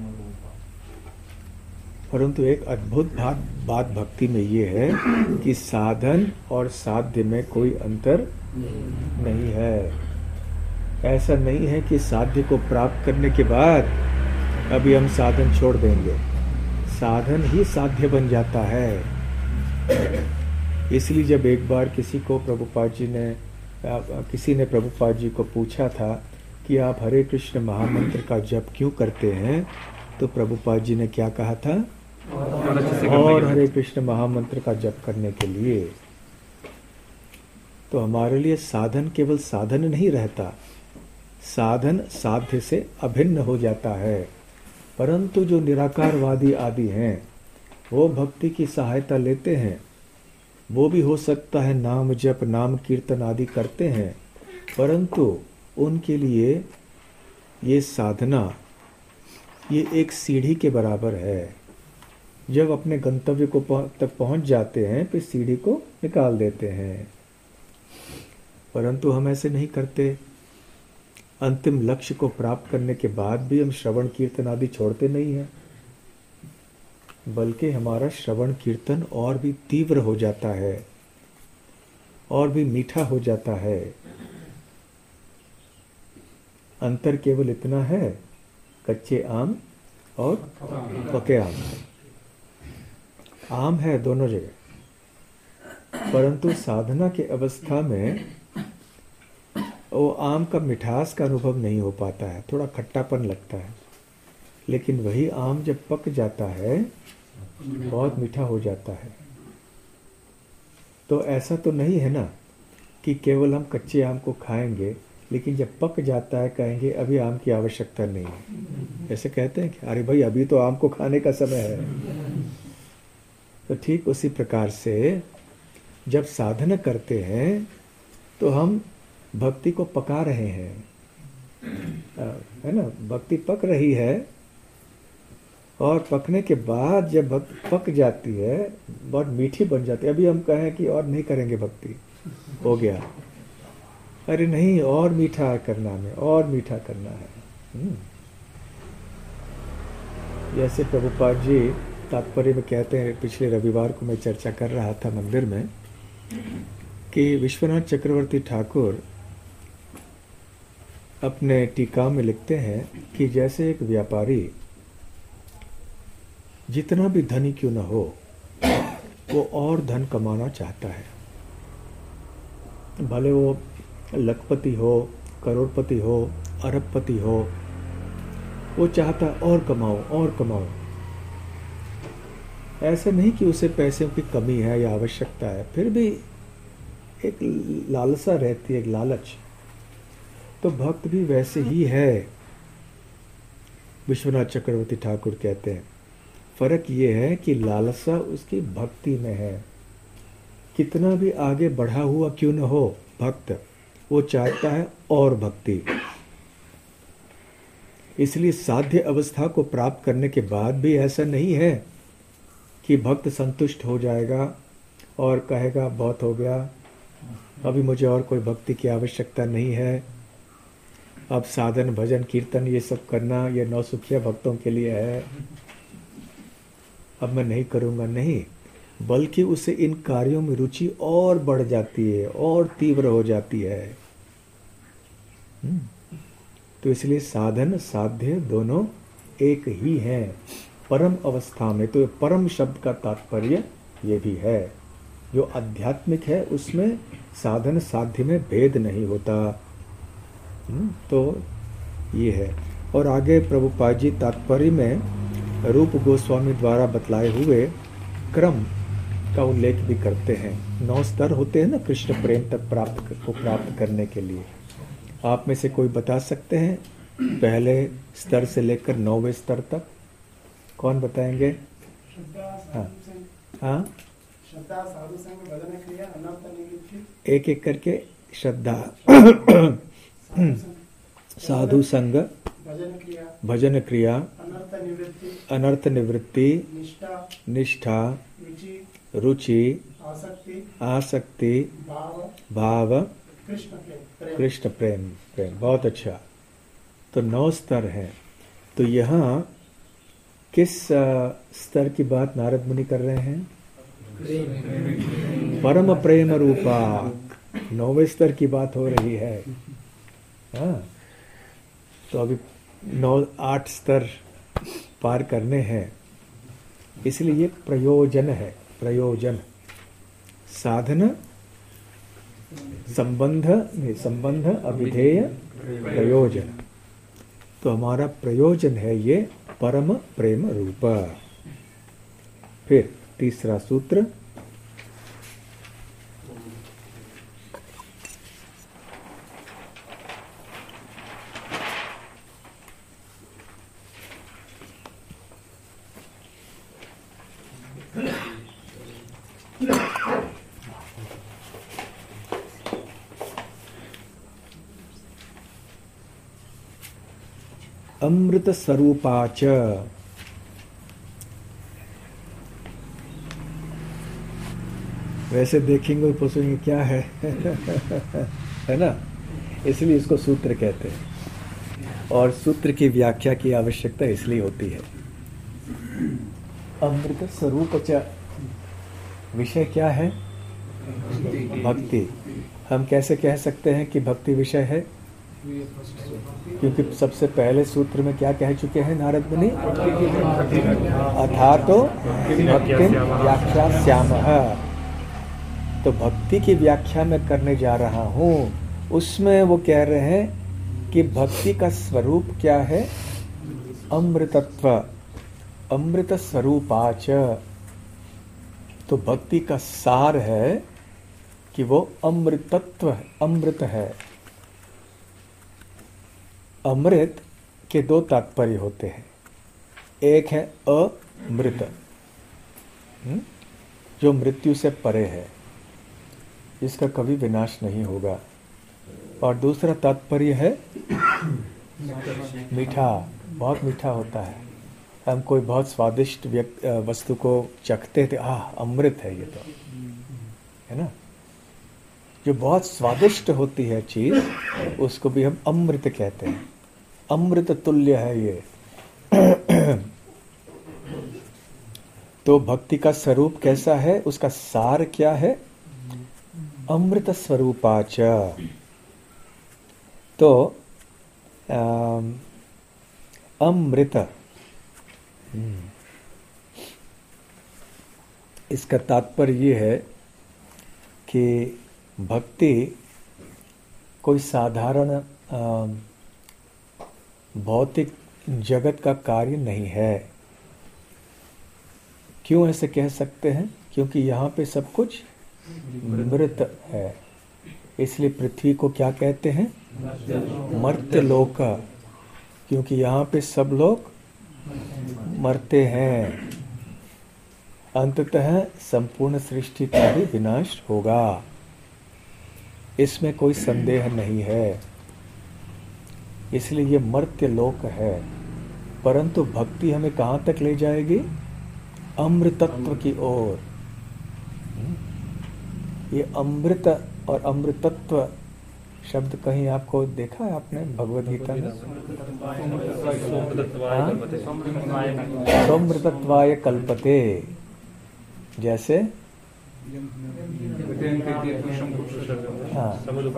परंतु एक अद्भुत बात भक्ति में ये है कि साधन और साध्य में कोई अंतर नहीं है। ऐसा नहीं है कि साध्य को प्राप्त करने के बाद अभी हम साधन छोड़ देंगे, साधन ही साध्य बन जाता है। इसलिए जब एक बार किसी ने प्रभुपाद जी को पूछा था कि आप हरे कृष्ण महामंत्र का जप क्यों करते हैं, तो प्रभुपाद जी ने क्या कहा था? और हरे कृष्ण महामंत्र का जप करने के लिए। तो हमारे लिए साधन केवल साधन नहीं रहता, साधन साध्य से अभिन्न हो जाता है। परंतु जो निराकारवादी आदि हैं वो भक्ति की सहायता लेते हैं। वो भी हो सकता है नाम जप, नाम कीर्तन आदि करते हैं, परंतु उनके लिए ये साधना ये एक सीढ़ी के बराबर है। जब अपने गंतव्य को तक पहुंच जाते हैं फिर सीढ़ी को निकाल देते हैं, परंतु हम ऐसे नहीं करते। अंतिम लक्ष्य को प्राप्त करने के बाद भी हम श्रवण कीर्तन आदि छोड़ते नहीं हैं, बल्कि हमारा श्रवण कीर्तन और भी तीव्र हो जाता है, और भी मीठा हो जाता है। अंतर केवल इतना है, कच्चे आम और पके आम। आम है दोनों जगह, परंतु साधना के अवस्था में वो आम का मिठास का अनुभव नहीं हो पाता है, थोड़ा खट्टापन लगता है। लेकिन वही आम जब पक जाता है बहुत मीठा हो जाता है। तो ऐसा तो नहीं है ना कि केवल हम कच्चे आम को खाएंगे, लेकिन जब पक जाता है कहेंगे अभी आम की आवश्यकता नहीं है। ऐसे कहते हैं कि अरे भाई अभी तो आम को खाने का समय है। तो ठीक उसी प्रकार से जब साधना करते हैं तो हम भक्ति को पका रहे हैं, है ना, भक्ति पक रही है और पकने के बाद जब भक्ति पक जाती है, बहुत मीठी बन जाती है। अभी हम कहें कि और नहीं करेंगे भक्ति, हो गया, अरे नहीं, और मीठा करना है, और मीठा करना है। जैसे प्रभुपाद जी तात्पर्य में कहते हैं, पिछले रविवार को मैं चर्चा कर रहा था मंदिर में, कि विश्वनाथ चक्रवर्ती ठाकुर अपने टीका में लिखते हैं कि जैसे एक व्यापारी जितना भी धनी क्यों न हो, वो और धन कमाना चाहता है। भले वो लखपति हो, करोड़पति हो, अरबपति हो, वो चाहता और कमाओ और कमाओ। ऐसे नहीं कि उसे पैसों की कमी है या आवश्यकता है, फिर भी एक लालसा रहती है, एक लालच। तो भक्त भी वैसे ही है। विश्वनाथ चक्रवर्ती ठाकुर कहते हैं, फर्क ये है कि लालसा उसकी भक्ति में है। कितना भी आगे बढ़ा हुआ क्यों न हो भक्त, वो चाहता है और भक्ति। इसलिए साध्य अवस्था को प्राप्त करने के बाद भी ऐसा नहीं है कि भक्त संतुष्ट हो जाएगा और कहेगा बहुत हो गया, अभी मुझे और कोई भक्ति की आवश्यकता नहीं है, अब साधन भजन कीर्तन ये सब करना ये नौसुखिया भक्तों के लिए है, अब मैं नहीं करूँगा। नहीं, बल्कि उसे इन कार्यों में रुचि और बढ़ जाती है और तीव्र हो जाती है। तो इसलिए साधन साध्य दोनों एक ही हैं परम अवस्था में। तो परम शब्द का तात्पर्य ये भी है, जो आध्यात्मिक है उसमें साधन साध्य में भेद नहीं होता। तो ये है। और आगे प्रभुपाद जी तात्पर्य में रूप गोस्वामी द्वारा बतलाए हुए क्रम का उल्लेख भी करते हैं। 9 स्तर होते हैं ना कृष्ण प्रेम तक प्राप्त करने के लिए। आप में से कोई बता सकते हैं पहले स्तर से लेकर 9वें स्तर तक? कौन बताएंगे? हाँ, श्रद्धा, साधु संग, भजन क्रिया, अनर्थ निवृत्ति। एक एक करके। श्रद्धा, साधु संग, भजन क्रिया, अनर्थ निवृत्ति, निष्ठा, रुचि, आसक्ति, भाव, कृष्ण प्रेम। बहुत अच्छा। तो 9 स्तर हैं। तो यहाँ किस स्तर की बात नारद मुनि कर रहे हैं? परम प्रेम रूपा 9वें स्तर की बात हो रही है। हाँ, तो अभी 8 स्तर पार करने हैं। इसलिए ये प्रयोजन है। प्रयोजन, साधन, संबंध, अभिधेय, प्रयोजन। तो हमारा प्रयोजन है ये परम प्रेम रूप। फिर तीसरा सूत्र, अमृत स्वरूपाच। वैसे देखेंगे और पूछेंगे क्या है है ना, इसलिए इसको सूत्र कहते हैं। और सूत्र की व्याख्या की आवश्यकता इसलिए होती है। अमृत स्वरूप च, विषय क्या है? भक्ति। हम कैसे कह सकते हैं कि भक्ति विषय है? क्योंकि सबसे पहले सूत्र में क्या कह चुके हैं नारद मुनि? अथातो भक्ति व्याख्या श्यामः। तो भक्ति की व्याख्या मैं करने जा रहा हूँ। उसमें वो कह रहे हैं कि भक्ति का स्वरूप क्या है? अमृतत्व, अमृत स्वरूपाच। तो भक्ति का सार है कि वो अमृतत्व है, अमृत है। अमृत के 2 तात्पर्य होते हैं। एक है अमृत, जो मृत्यु से परे है, जिसका कभी विनाश नहीं होगा। और दूसरा तात्पर्य है मीठा, बहुत मीठा होता है। हम कोई बहुत स्वादिष्ट वस्तु को चखते थे, अमृत है ये, तो है ना। जो बहुत स्वादिष्ट होती है चीज, उसको भी हम अमृत कहते हैं। अमृत तुल्य है ये। तो भक्ति का स्वरूप कैसा है, उसका सार क्या है? अमृत स्वरूपाच। तो अमृत, इसका तात्पर्य ये है कि भक्ति कोई साधारण भौतिक जगत का कार्य नहीं है। क्यों ऐसे कह सकते हैं? क्योंकि यहाँ पे सब कुछ मृत है। इसलिए पृथ्वी को क्या कहते हैं? मर्त्य लोक, क्योंकि यहाँ पे सब लोग मरते हैं। अंततः संपूर्ण सृष्टि का भी विनाश होगा, इसमें कोई संदेह नहीं है। इसलिए ये मर्त्य लोक है। परंतु भक्ति हमें कहाँ तक ले जाएगी? अमृतत्व की ओर। ये अमृत और अमृतत्व शब्द कहीं आपको देखा है आपने भगवद गीता में? सोमृतत्वाय कल्पते, जैसे हाँ,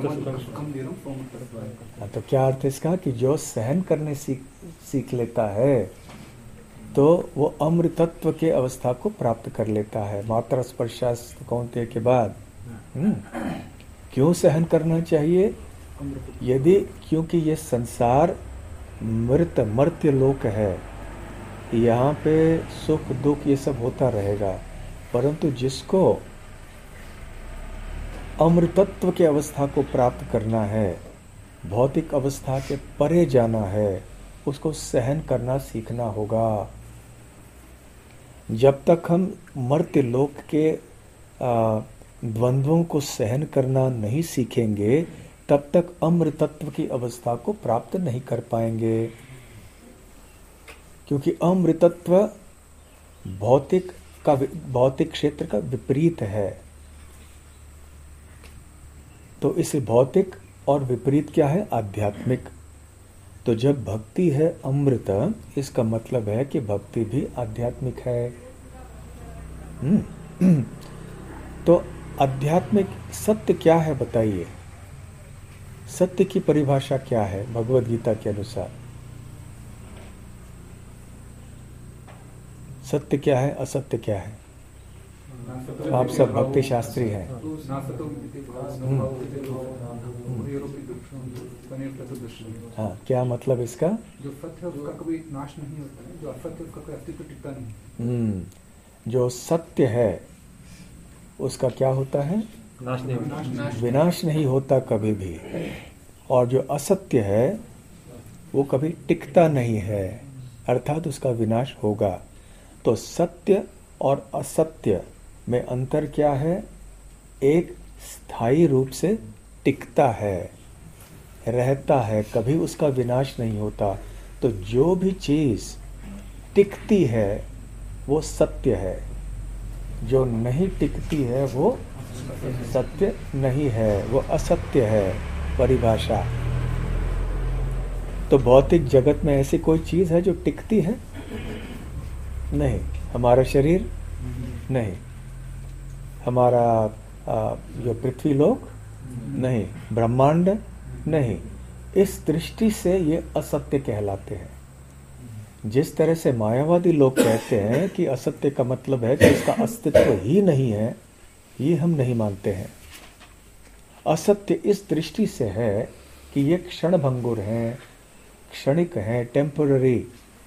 तो क्या अर्थ है इसका? कि जो सहन करने सीख लेता है तो वो अमृतत्व के अवस्था को प्राप्त कर लेता है मात्रा स्पर्शास्त्र कौन्तेय के बाद। क्यों सहन करना चाहिए? यदि क्योंकि ये संसार मर्त्य लोक है, यहाँ पे सुख दुख ये सब होता रहेगा। परंतु जिसको अमृतत्व के अवस्था को प्राप्त करना है, भौतिक अवस्था के परे जाना है, उसको सहन करना सीखना होगा। जब तक हम मर्त्य लोक के द्वंद्वों को सहन करना नहीं सीखेंगे, तब तक अमृतत्व की अवस्था को प्राप्त नहीं कर पाएंगे। क्योंकि अमृतत्व भौतिक क्षेत्र का विपरीत है। तो इस भौतिक और विपरीत क्या है? आध्यात्मिक। तो जब भक्ति है अमृत, इसका मतलब है कि भक्ति भी आध्यात्मिक है। तो आध्यात्मिक सत्य क्या है बताइए? सत्य की परिभाषा क्या है भगवद गीता के अनुसार? सत्य क्या है, असत्य क्या है? आप सब भक्ति शास्त्री हैं। हाँ, क्या मतलब इसका? जो सत्य है उसका कभी नाश नहीं होता है, जो असत्य है उसका कोई अस्तित्व टिकता नहीं। जो सत्य है उसका क्या होता है? विनाश नहीं होता कभी भी। और जो असत्य है वो कभी टिकता नहीं है, अर्थात उसका विनाश होगा। तो सत्य और असत्य में अंतर क्या है? एक स्थायी रूप से टिकता है, रहता है, कभी उसका विनाश नहीं होता। तो जो भी चीज टिकती है वो सत्य है, जो नहीं टिकती है वो सत्य नहीं है, वो असत्य है परिभाषा। तो भौतिक जगत में ऐसी कोई चीज है जो टिकती है? नहीं। हमारा शरीर नहीं, हमारा जो पृथ्वी लोक नहीं, ब्रह्मांड नहीं। इस दृष्टि से ये असत्य कहलाते हैं। जिस तरह से मायावादी लोग कहते हैं कि असत्य का मतलब है कि इसका अस्तित्व ही नहीं है, ये हम नहीं मानते हैं। असत्य इस दृष्टि से है कि ये क्षणभंगुर हैं, क्षणिक हैं, टेम्पररी।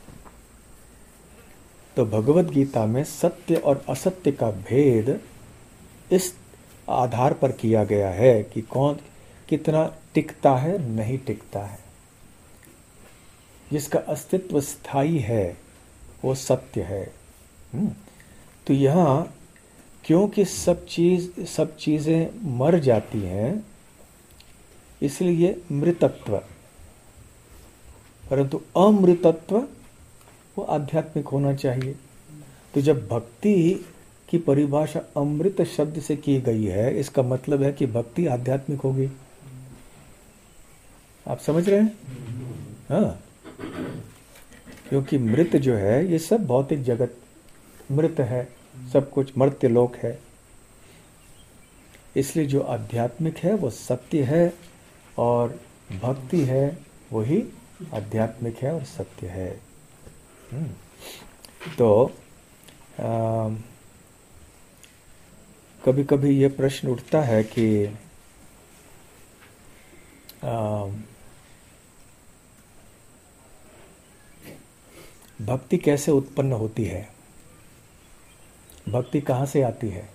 तो भगवद गीता में सत्य और असत्य का भेद इस आधार पर किया गया है कि कौन कितना टिकता है, नहीं टिकता है। जिसका अस्तित्व स्थायी है वो सत्य है। तो यहाँ क्योंकि सब चीजें मर जाती हैं, इसलिए मृतत्व। परंतु अमृतत्व वो आध्यात्मिक होना चाहिए। तो जब भक्ति की परिभाषा अमृत शब्द से की गई है, इसका मतलब है कि भक्ति आध्यात्मिक होगी। आप समझ रहे हैं? हाँ, क्योंकि मृत जो है ये सब भौतिक जगत मृत है, सब कुछ मर्त्य लोक है। इसलिए जो आध्यात्मिक है वो सत्य है, और भक्ति है वही आध्यात्मिक है और सत्य है। तो कभी कभी ये प्रश्न उठता है कि भक्ति कैसे उत्पन्न होती है, भक्ति कहाँ से आती है?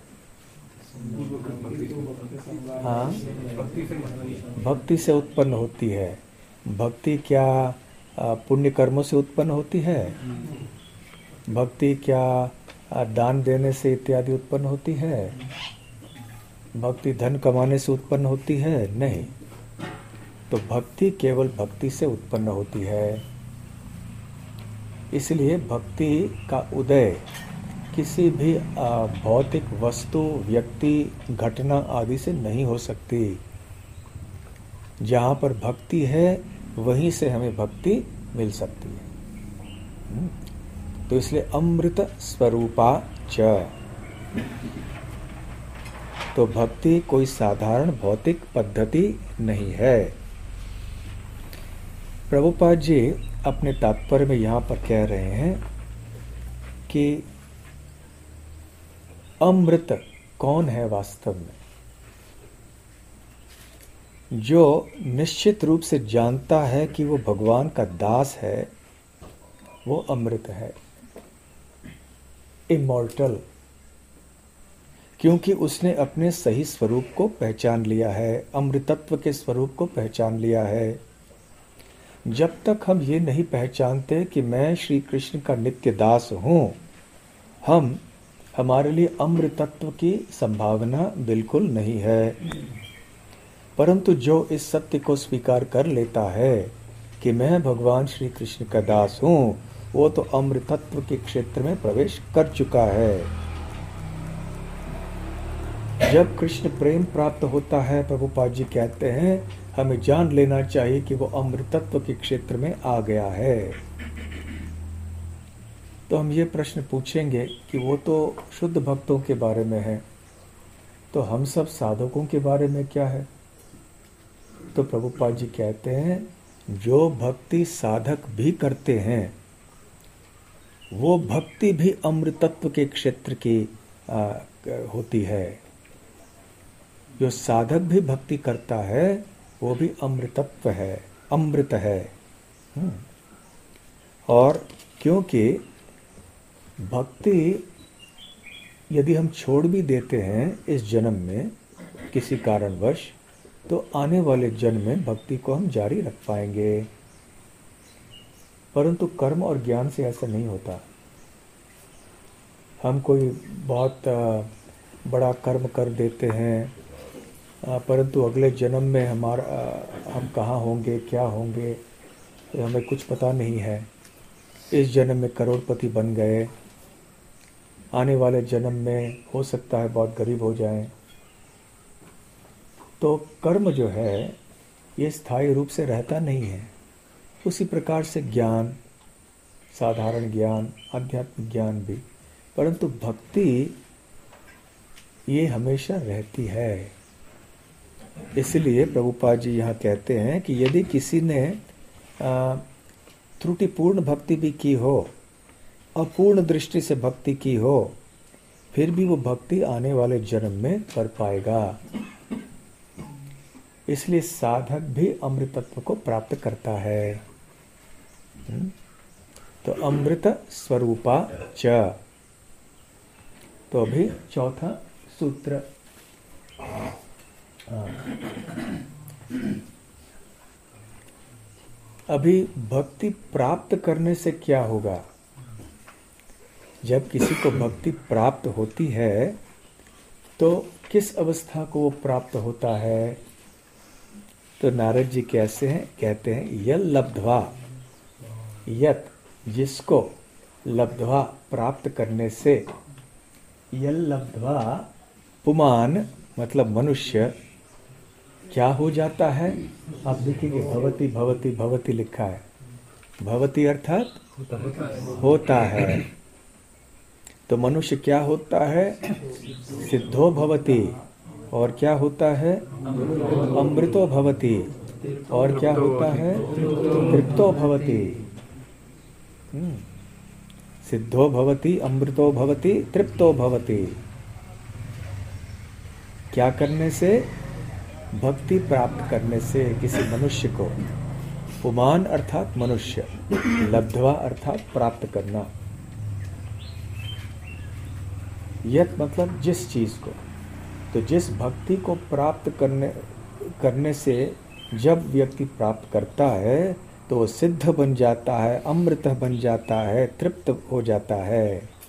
हाँ, भक्ति से उत्पन्न होती है। भक्ति क्या पुण्य कर्मों से उत्पन्न होती है? भक्ति क्या दान देने से इत्यादि उत्पन्न होती है? भक्ति धन कमाने से उत्पन्न होती है? नहीं। तो भक्ति केवल भक्ति से उत्पन्न होती है। इसलिए भक्ति का उदय किसी भी भौतिक वस्तु, व्यक्ति, घटना आदि से नहीं हो सकती। जहाँ पर भक्ति है वहीं से हमें भक्ति मिल सकती है। तो इसलिए अमृत स्वरूपा च, तो भक्ति कोई साधारण भौतिक पद्धति नहीं है। प्रभुपाद जी अपने तात्पर्य में यहाँ पर कह रहे हैं कि अमृत कौन है वास्तव में? जो निश्चित रूप से जानता है कि वो भगवान का दास है, वो अमृत है, इमॉर्टल, क्योंकि उसने अपने सही स्वरूप को पहचान लिया है, अमृतत्व के स्वरूप को पहचान लिया है। जब तक हम ये नहीं पहचानते कि मैं श्री कृष्ण का नित्य दास हूं, हमारे लिए अमृतत्व की संभावना बिल्कुल नहीं है। परंतु जो इस सत्य को स्वीकार कर लेता है कि मैं भगवान श्री कृष्ण का दास हूं, वो तो अमृतत्व के क्षेत्र में प्रवेश कर चुका है। जब कृष्ण प्रेम प्राप्त होता है, प्रभुपाद जी कहते हैं, हमें जान लेना चाहिए कि वो अमृतत्व के क्षेत्र में आ गया है। तो हम ये प्रश्न पूछेंगे कि वो तो शुद्ध भक्तों के बारे में है, तो हम सब साधकों के बारे में क्या है? तो प्रभुपाद जी कहते हैं, जो भक्ति साधक भी करते हैं वो भक्ति भी अमृतत्व के क्षेत्र की होती है। जो साधक भी भक्ति करता है वो भी अमृतत्व है, अमृत है। और क्योंकि भक्ति यदि हम छोड़ भी देते हैं इस जन्म में किसी कारणवश, तो आने वाले जन्म में भक्ति को हम जारी रख पाएंगे। परंतु कर्म और ज्ञान से ऐसा नहीं होता। हम कोई बहुत बड़ा कर्म कर देते हैं, परंतु अगले जन्म में हम कहाँ होंगे, क्या होंगे, हमें कुछ पता नहीं है। इस जन्म में करोड़पति बन गए, आने वाले जन्म में हो सकता है बहुत गरीब हो जाएं। तो कर्म जो है ये स्थायी रूप से रहता नहीं है। उसी प्रकार से ज्ञान, साधारण ज्ञान, आध्यात्मिक ज्ञान भी, परंतु भक्ति ये हमेशा रहती है। इसलिए प्रभुपाद जी यहाँ कहते हैं कि यदि किसी ने त्रुटिपूर्ण भक्ति भी की हो, अपूर्ण दृष्टि से भक्ति की हो, फिर भी वो भक्ति आने वाले जन्म में कर पाएगा। इसलिए साधक भी अमृतत्व को प्राप्त करता है। तो अमृत स्वरूपा च। तो अभी चौथा सूत्र, अभी भक्ति प्राप्त करने से क्या होगा? जब किसी को भक्ति प्राप्त होती है तो किस अवस्था को वो प्राप्त होता है? तो नारद जी कैसे हैं? कहते हैं, यल लब्ध्वा, यत जिसको, लब्ध्वा प्राप्त करने से, यल लब्ध्वा पुमान मतलब मनुष्य क्या हो जाता है। आप देखेंगे भवती भवती भवती लिखा है, भवती अर्थात होता है। तो मनुष्य क्या होता है, सिद्धो भवती, और क्या होता है, अमृतो भवती, और क्या होता है, तृप्तो भवती। सिद्धो भवती, अमृतो भवती, तृप्तो भवती। क्या करने से, भक्ति प्राप्त करने से किसी मनुष्य को। पुमान अर्थात मनुष्य, लब्ध्वा अर्थात प्राप्त करना। यत मतलब जिस चीज को, तो जिस भक्ति को प्राप्त करने से जब व्यक्ति प्राप्त करता है तो वो सिद्ध बन जाता है, अमृत बन जाता है, तृप्त हो जाता है।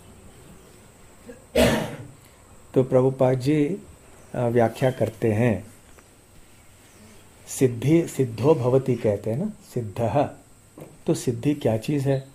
तो प्रभुपाद जी व्याख्या करते हैं, सिद्धि सिद्धो भवती कहते हैं ना, सिद्धः। तो सिद्धि क्या चीज है।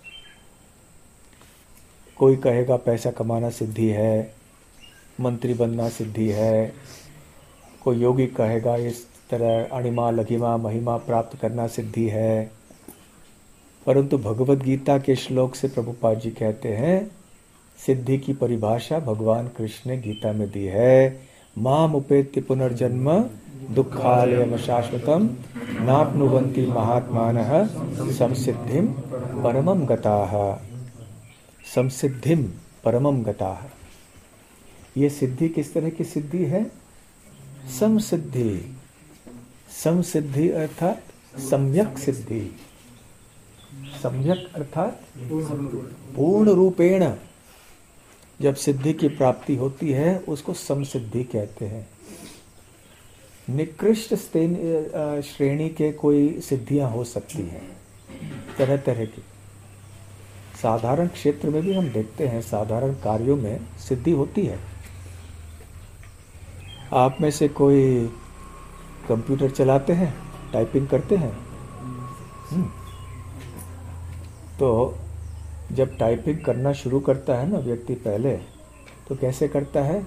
कोई कहेगा पैसा कमाना सिद्धि है, मंत्री बनना सिद्धि है। कोई योगी कहेगा इस तरह अणिमा लघिमा महिमा प्राप्त करना सिद्धि है। परंतु भगवत गीता के श्लोक से प्रभुपाद जी कहते हैं, सिद्धि की परिभाषा भगवान कृष्ण ने गीता में दी है। माम उपेत्य पुनर्जन्म दुःखालयम शाश्वतम नाप्नुवन्ति महात्मानः संसिद्धिम परमं गताः। संसिद्धिम परमं गताः। ये सिद्धि किस तरह की सिद्धि है, समसिद्धि। समसिद्धि अर्थात सम्यक सिद्धि। सम्यक अर्थात पूर्ण रूपेण जब सिद्धि की प्राप्ति होती है उसको समसिद्धि कहते हैं। निकृष्ट श्रेणी के कोई सिद्धियां हो सकती हैं, तरह तरह की। साधारण क्षेत्र में भी हम देखते हैं, साधारण कार्यों में सिद्धि होती है। आप में से कोई कंप्यूटर चलाते हैं, टाइपिंग करते हैं। तो जब टाइपिंग करना शुरू करता है ना व्यक्ति पहले, तो कैसे करता है,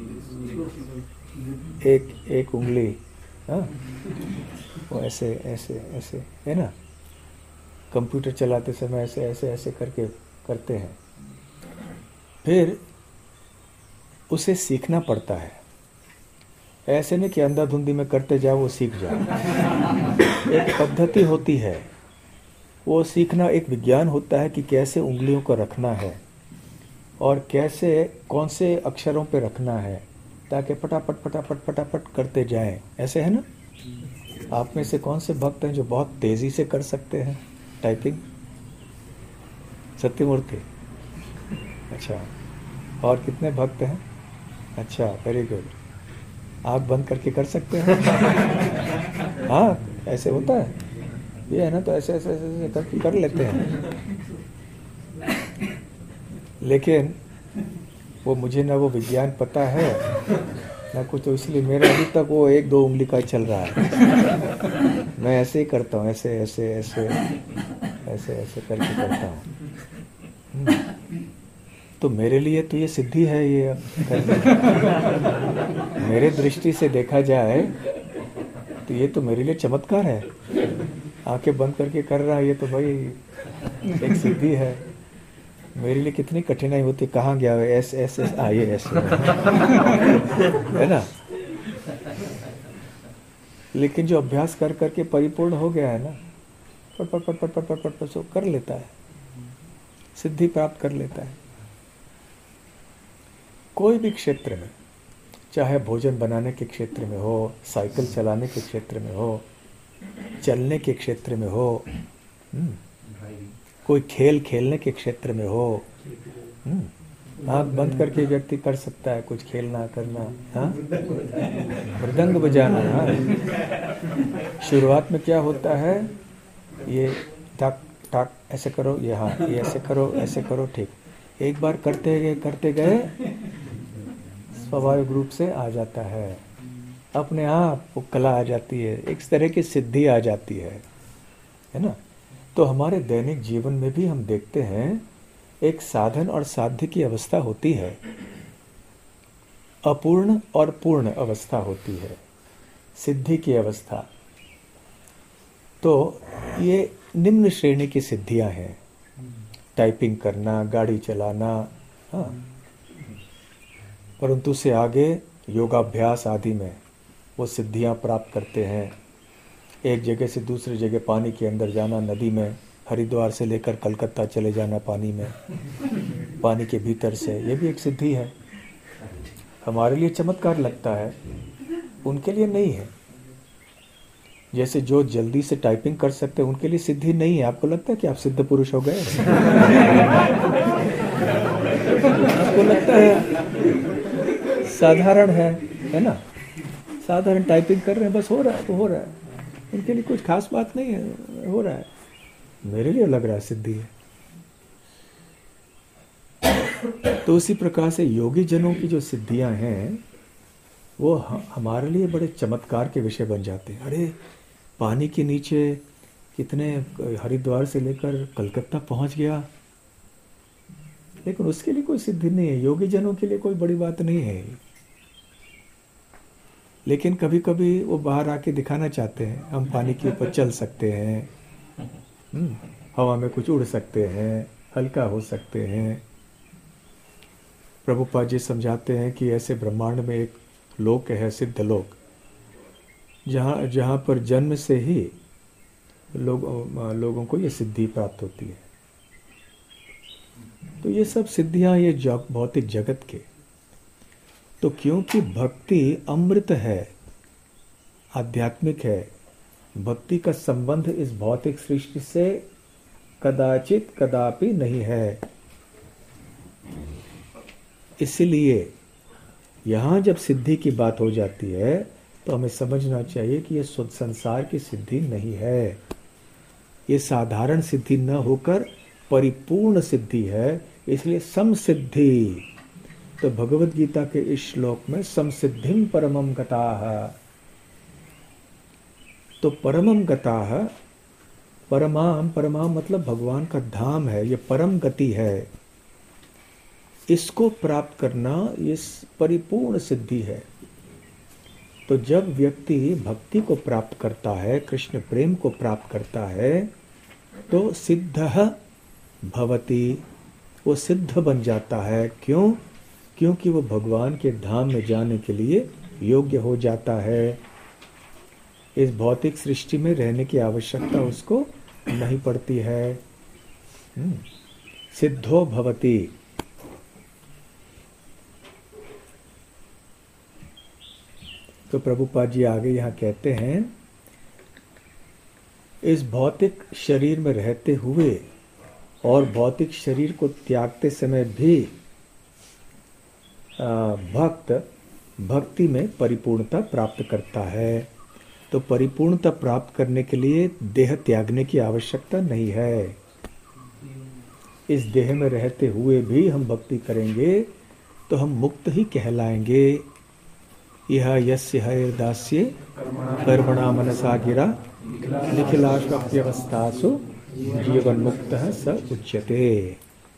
एक उंगली, हाँ, वो ऐसे ऐसे ऐसे है ना। कंप्यूटर चलाते समय ऐसे ऐसे ऐसे करके करते हैं। फिर उसे सीखना पड़ता है। ऐसे नहीं कि अंधाधुंधी में करते जाओ वो सीख जाओ। एक पद्धति होती है, वो सीखना एक विज्ञान होता है कि कैसे उंगलियों को रखना है और कैसे कौन से अक्षरों पे रखना है, ताकि फटाफट फटाफट फटाफट करते जाएं। ऐसे है ना। आप में से कौन से भक्त हैं जो बहुत तेजी से कर सकते हैं टाइपिंग? सत्यमूर्ति। अच्छा, और कितने भक्त हैं? अच्छा, वेरी गुड। आँख बंद करके कर सकते हैं? हाँ, ऐसे होता है ये, है ना। तो ऐसे ऐसे ऐसे करके कर लेते हैं। लेकिन वो मुझे ना वो विज्ञान पता है ना कुछ, तो इसलिए मेरा अभी तक वो एक दो उंगली का चल रहा है। मैं ऐसे ही करता हूँ, ऐसे ऐसे ऐसे ऐसे ऐसे करके करता हूँ। तो मेरे लिए तो ये सिद्धि है। ये मेरे दृष्टि से देखा जाए तो ये तो मेरे लिए चमत्कार है। आंखें बंद करके कर रहा है ये तो भाई एक सिद्धि है। मेरे लिए कितनी कठिनाई होती, कहाँ गया है, एस एस एस आइए ऐसे है ना। लेकिन जो अभ्यास कर करके परिपूर्ण हो गया है ना, पट पट पट पट पट पट पट कर लेता है, सिद्धि प्राप्त कर लेता है। कोई भी क्षेत्र में, चाहे भोजन बनाने के क्षेत्र में हो, साइकिल चलाने के क्षेत्र में हो, चलने के क्षेत्र में हो, कोई खेल खेलने के क्षेत्र में हो, आँख बंद करके व्यक्ति कर सकता है कुछ खेलना करना। हाँ, मृदंग बजाना। हाँ, शुरुआत में क्या होता है, ये टक टक ऐसे करो, ये हाँ ये ऐसे करो, ठीक। एक बार करते गए स्वाभाविक रूप से आ जाता है, अपने आप वो कला आ जाती है, एक तरह की सिद्धि आ जाती है ना। तो हमारे दैनिक जीवन में भी हम देखते हैं एक साधन और साध्य की अवस्था होती है, अपूर्ण और पूर्ण अवस्था होती है, सिद्धि की अवस्था। तो ये निम्न श्रेणी की सिद्धियां हैं, टाइपिंग करना, गाड़ी चलाना, हाँ, परंतु से आगे योगाभ्यास आदि में वो सिद्धियां प्राप्त करते हैं। एक जगह से दूसरी जगह पानी के अंदर जाना, नदी में, हरिद्वार से लेकर कलकत्ता चले जाना पानी में, पानी के भीतर से, ये भी एक सिद्धि है। हमारे लिए चमत्कार लगता है, उनके लिए नहीं है। जैसे जो जल्दी से टाइपिंग कर सकते हैं उनके लिए सिद्धि नहीं है। आपको लगता है कि आप सिद्ध पुरुष हो गए? आपको लगता है साधारण है ना? साधारण टाइपिंग कर रहे हैं, बस हो रहा है तो हो रहा है, उनके लिए कुछ खास बात नहीं है, हो रहा है। मेरे लिए लग रहा है सिद्धि है। तो उसी प्रकार से योगी जनों की जो सिद्धियां हैं वो हमारे लिए बड़े चमत्कार के विषय बन जाते हैं। अरे पानी के नीचे कितने, हरिद्वार से लेकर कलकत्ता पहुंच गया, लेकिन उसके लिए कोई सिद्धि नहीं है। योगी जनों के लिए कोई बड़ी बात नहीं है, लेकिन कभी कभी वो बाहर आके दिखाना चाहते हैं, हम पानी के ऊपर चल सकते हैं, हवा में कुछ उड़ सकते हैं, हल्का हो सकते हैं। प्रभुपाद जी समझाते हैं कि ऐसे ब्रह्मांड में एक लोक है, सिद्ध लोक, जहाँ पर जन्म से ही लोगों को ये सिद्धि प्राप्त होती है। तो ये सब सिद्धियां ये भौतिक जगत के, तो क्योंकि भक्ति अमृत है, आध्यात्मिक है, भक्ति का संबंध इस भौतिक सृष्टि से कदाचित कदापि नहीं है। इसलिए यहां जब सिद्धि की बात हो जाती है तो हमें समझना चाहिए कि यह संसार की सिद्धि नहीं है, ये साधारण सिद्धि न होकर परिपूर्ण सिद्धि है, इसलिए समसिद्धि। तो भगवत गीता के इस श्लोक में समसिद्धिम परमम गताः, तो परमम गताः, परमाम मतलब भगवान का धाम है, ये परम गति है, इसको प्राप्त करना ये परिपूर्ण सिद्धि है। तो जब व्यक्ति भक्ति को प्राप्त करता है, कृष्ण प्रेम को प्राप्त करता है, तो सिद्धः भवति, वो सिद्ध बन जाता है। क्यों? क्योंकि वो भगवान के धाम में जाने के लिए योग्य हो जाता है। इस भौतिक सृष्टि में रहने की आवश्यकता उसको नहीं पड़ती है। सिद्धो भवति। तो प्रभुपाद जी आगे यहाँ कहते हैं, इस भौतिक शरीर में रहते हुए और भौतिक शरीर को त्यागते समय भी भक्त भक्ति में परिपूर्णता प्राप्त करता है। तो परिपूर्णता प्राप्त करने के लिए देह त्यागने की आवश्यकता नहीं है। इस देह में रहते हुए भी हम भक्ति करेंगे तो हम मुक्त ही कहलाएंगे। यह यस्य हरिर्दास्ये कर्मणा मनसा गिरा निखिलाश्वप्यवस्थासु जीवन मुक्तः स उच्यते।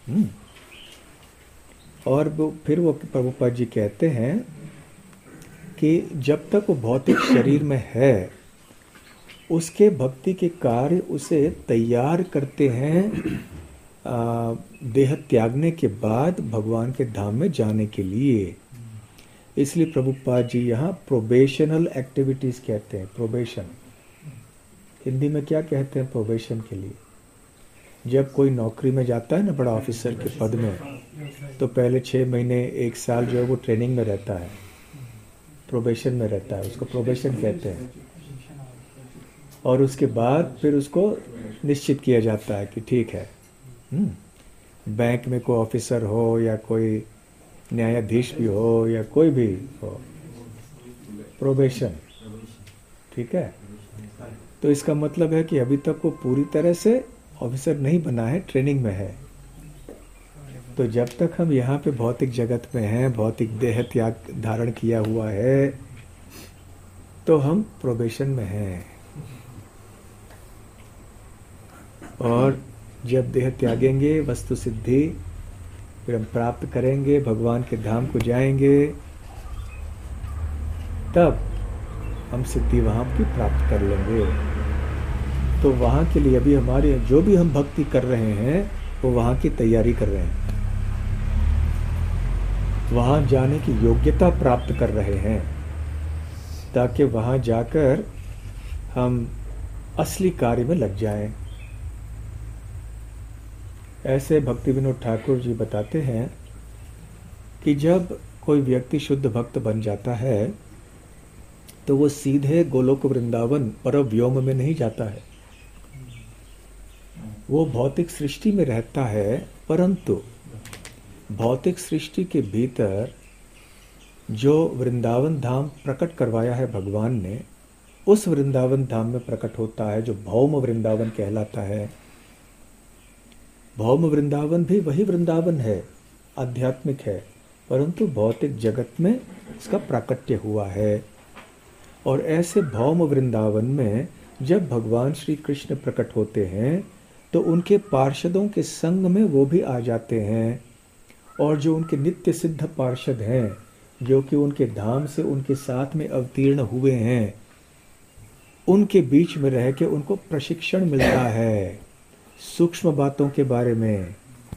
और फिर वो प्रभुपाद जी कहते हैं कि जब तक वो भौतिक शरीर में है, उसके भक्ति के कार्य उसे तैयार करते हैं देह त्यागने के बाद भगवान के धाम में जाने के लिए। इसलिए प्रभुपाद जी यहाँ प्रोबेशनल एक्टिविटीज कहते हैं। प्रोबेशन हिंदी में क्या कहते हैं प्रोबेशन के लिए? जब कोई नौकरी में जाता है ना, बड़ा ऑफिसर के पद में, तो पहले 6 महीने 1 साल जो है वो ट्रेनिंग में रहता है, प्रोबेशन में रहता है, उसको प्रोबेशन कहते हैं। और उसके बाद फिर उसको निश्चित किया जाता है कि ठीक है, बैंक में कोई ऑफिसर हो या कोई न्यायाधीश भी हो या कोई भी हो, प्रोबेशन, ठीक है। तो इसका मतलब है कि अभी तक वो पूरी तरह से ऑफिसर नहीं बना है, ट्रेनिंग में है। तो जब तक हम यहाँ पे भौतिक जगत में हैं, भौतिक देह त्याग धारण किया हुआ है, तो हम प्रोबेशन में हैं। और जब देह त्यागेंगे, वस्तु सिद्धि फिर हम प्राप्त करेंगे, भगवान के धाम को जाएंगे, तब हम सिद्धि वहाँ की प्राप्त कर लेंगे। तो वहाँ के लिए अभी हमारे जो भी हम भक्ति कर रहे हैं वो वहाँ की तैयारी कर रहे हैं, वहाँ जाने की योग्यता प्राप्त कर रहे हैं, ताकि वहाँ जाकर हम असली कार्य में लग जाएं। ऐसे भक्ति विनोद ठाकुर जी बताते हैं कि जब कोई व्यक्ति शुद्ध भक्त बन जाता है तो वो सीधे गोलोक वृंदावन परम व्योम में नहीं जाता है। वो भौतिक सृष्टि में रहता है, परंतु भौतिक सृष्टि के भीतर जो वृंदावन धाम प्रकट करवाया है भगवान ने, उस वृंदावन धाम में प्रकट होता है, जो भौम वृंदावन कहलाता है। भौम वृंदावन भी वही वृंदावन है, आध्यात्मिक है, परंतु भौतिक जगत में इसका प्राकट्य हुआ है। और ऐसे भौम वृंदावन में जब भगवान श्री कृष्ण प्रकट होते हैं तो उनके पार्षदों के संग में वो भी आ जाते हैं, और जो उनके नित्य सिद्ध पार्षद हैं, जो कि उनके धाम से उनके साथ में अवतीर्ण हुए हैं, उनके बीच में रह के उनको प्रशिक्षण मिलता है सूक्ष्म बातों के बारे में।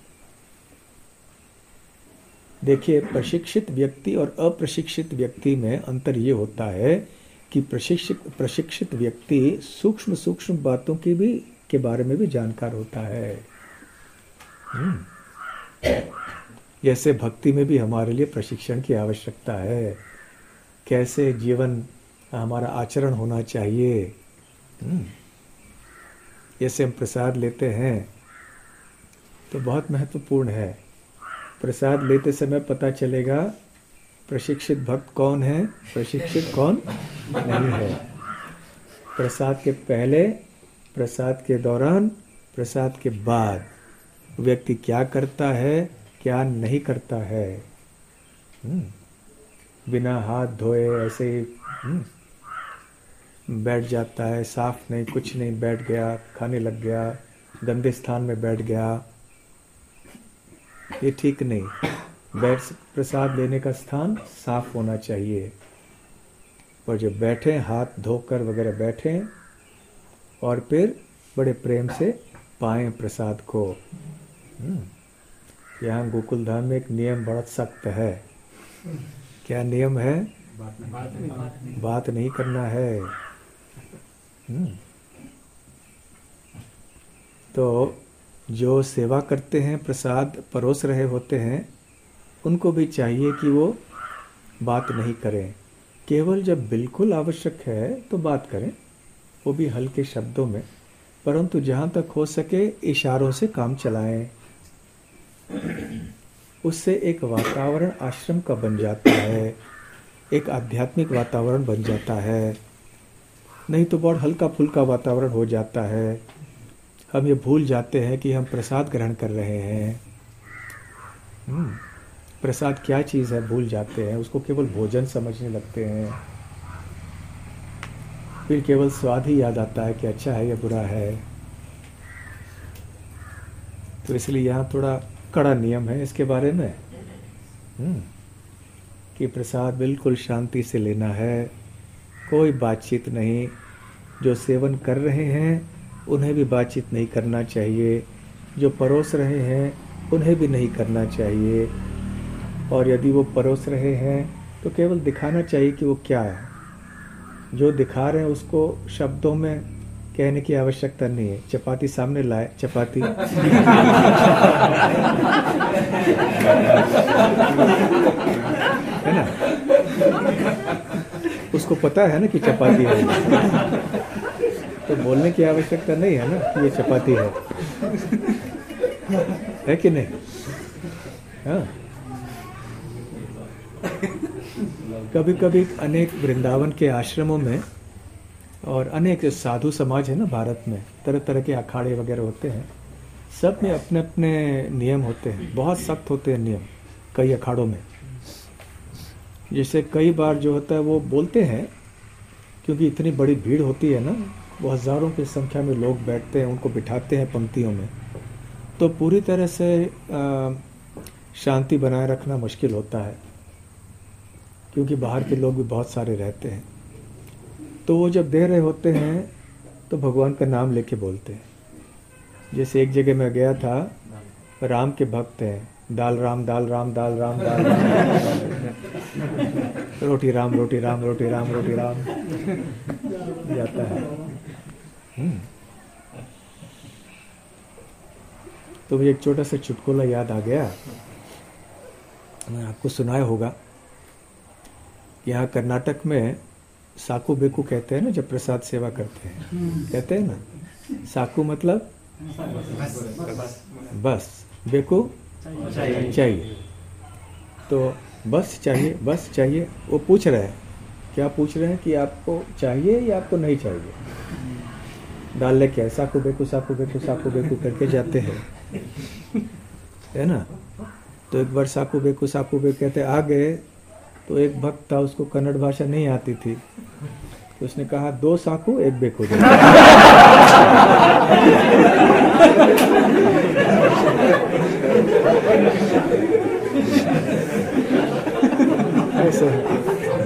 देखिए, प्रशिक्षित व्यक्ति और अप्रशिक्षित व्यक्ति में अंतर ये होता है कि प्रशिक्षित व्यक्ति सूक्ष्म सूक्ष्म बातों के बारे में भी जानकार होता है। जैसे भक्ति में भी हमारे लिए प्रशिक्षण की आवश्यकता है, कैसे जीवन हमारा आचरण होना चाहिए। जैसे हम प्रसाद लेते हैं तो बहुत महत्वपूर्ण है। प्रसाद लेते समय पता चलेगा प्रशिक्षित भक्त कौन है, प्रशिक्षित कौन नहीं है। प्रसाद के पहले, प्रसाद के दौरान, प्रसाद के बाद व्यक्ति क्या करता है, क्या नहीं करता है। बिना हाथ धोए ऐसे ही बैठ जाता है, साफ नहीं, कुछ नहीं, बैठ गया, खाने लग गया, गंदे स्थान में बैठ गया, ये ठीक नहीं। प्रसाद लेने का स्थान साफ होना चाहिए। और जब बैठे, हाथ धोकर वगैरह बैठे और फिर बड़े प्रेम से पाएं प्रसाद को। यहाँ गोकुल धाम में एक नियम बड़ा सख्त है। क्या नियम है? बात नहीं करना है। तो जो सेवा करते हैं, प्रसाद परोस रहे होते हैं, उनको भी चाहिए कि वो बात नहीं करें। केवल जब बिल्कुल आवश्यक है तो बात करें, वो भी हल्के शब्दों में, परंतु जहाँ तक हो सके इशारों से काम चलाएं। उससे एक वातावरण आश्रम का बन जाता है, एक आध्यात्मिक वातावरण बन जाता है। नहीं तो बहुत हल्का फुल्का वातावरण हो जाता है। हम ये भूल जाते हैं कि हम प्रसाद ग्रहण कर रहे हैं। प्रसाद क्या चीज़ है भूल जाते हैं, उसको केवल भोजन समझने लगते हैं। फिर केवल स्वाद ही याद आता है कि अच्छा है या बुरा है। तो इसलिए यहाँ थोड़ा कड़ा नियम है इसके बारे में, कि प्रसाद बिल्कुल शांति से लेना है, कोई बातचीत नहीं। जो सेवन कर रहे हैं उन्हें भी बातचीत नहीं करना चाहिए, जो परोस रहे हैं उन्हें भी नहीं करना चाहिए। और यदि वो परोस रहे हैं तो केवल दिखाना चाहिए कि वो क्या है। जो दिखा रहे हैं उसको शब्दों में कहने की आवश्यकता नहीं है। चपाती सामने लाए, चपाती है ना, उसको पता है ना कि चपाती है, तो बोलने की आवश्यकता नहीं है ना कि ये चपाती है कि नहीं? हाँ, कभी कभी अनेक वृंदावन के आश्रमों में और अनेक साधु समाज है ना भारत में, तरह तरह के अखाड़े वगैरह होते हैं। सब में अपने अपने नियम होते हैं, बहुत सख्त होते हैं नियम कई अखाड़ों में। जैसे कई बार जो होता है वो बोलते हैं, क्योंकि इतनी बड़ी भीड़ होती है ना, वो हज़ारों की संख्या में लोग बैठते हैं, उनको बिठाते हैं पंक्तियों में, तो पूरी तरह से शांति बनाए रखना मुश्किल होता है, क्योंकि बाहर के लोग भी बहुत सारे रहते हैं। तो वो जब दे रहे होते हैं तो भगवान का नाम लेके बोलते हैं। जैसे एक जगह मैं गया था, राम के भक्त हैं, दाल राम दाल राम दाल राम दाल राम, रोटी राम रोटी राम रोटी राम रोटी राम जाता है। तो मुझे एक छोटा सा चुटकुला याद आ गया, मैं आपको सुनाया होगा। यहाँ कर्नाटक में साकू बेकू कहते हैं ना, जब प्रसाद सेवा करते हैं, कहते हैं ना। साकू मतलब बस, बेकू चाहिए। तो बस चाहिए, बस चाहिए। वो पूछ रहे हैं, क्या पूछ रहे हैं कि आपको चाहिए या आपको नहीं चाहिए। डाल लेके आए, साकू बेकू साकू बेकू साकू बेकू करके जाते हैं, है ना। तो एक बार साकू बेकू कहते आ गए, तो एक भक्त था, उसको कन्नड़ भाषा नहीं आती थी, तो उसने कहा 2 साकू 1 बेकू दे। ऐसे है।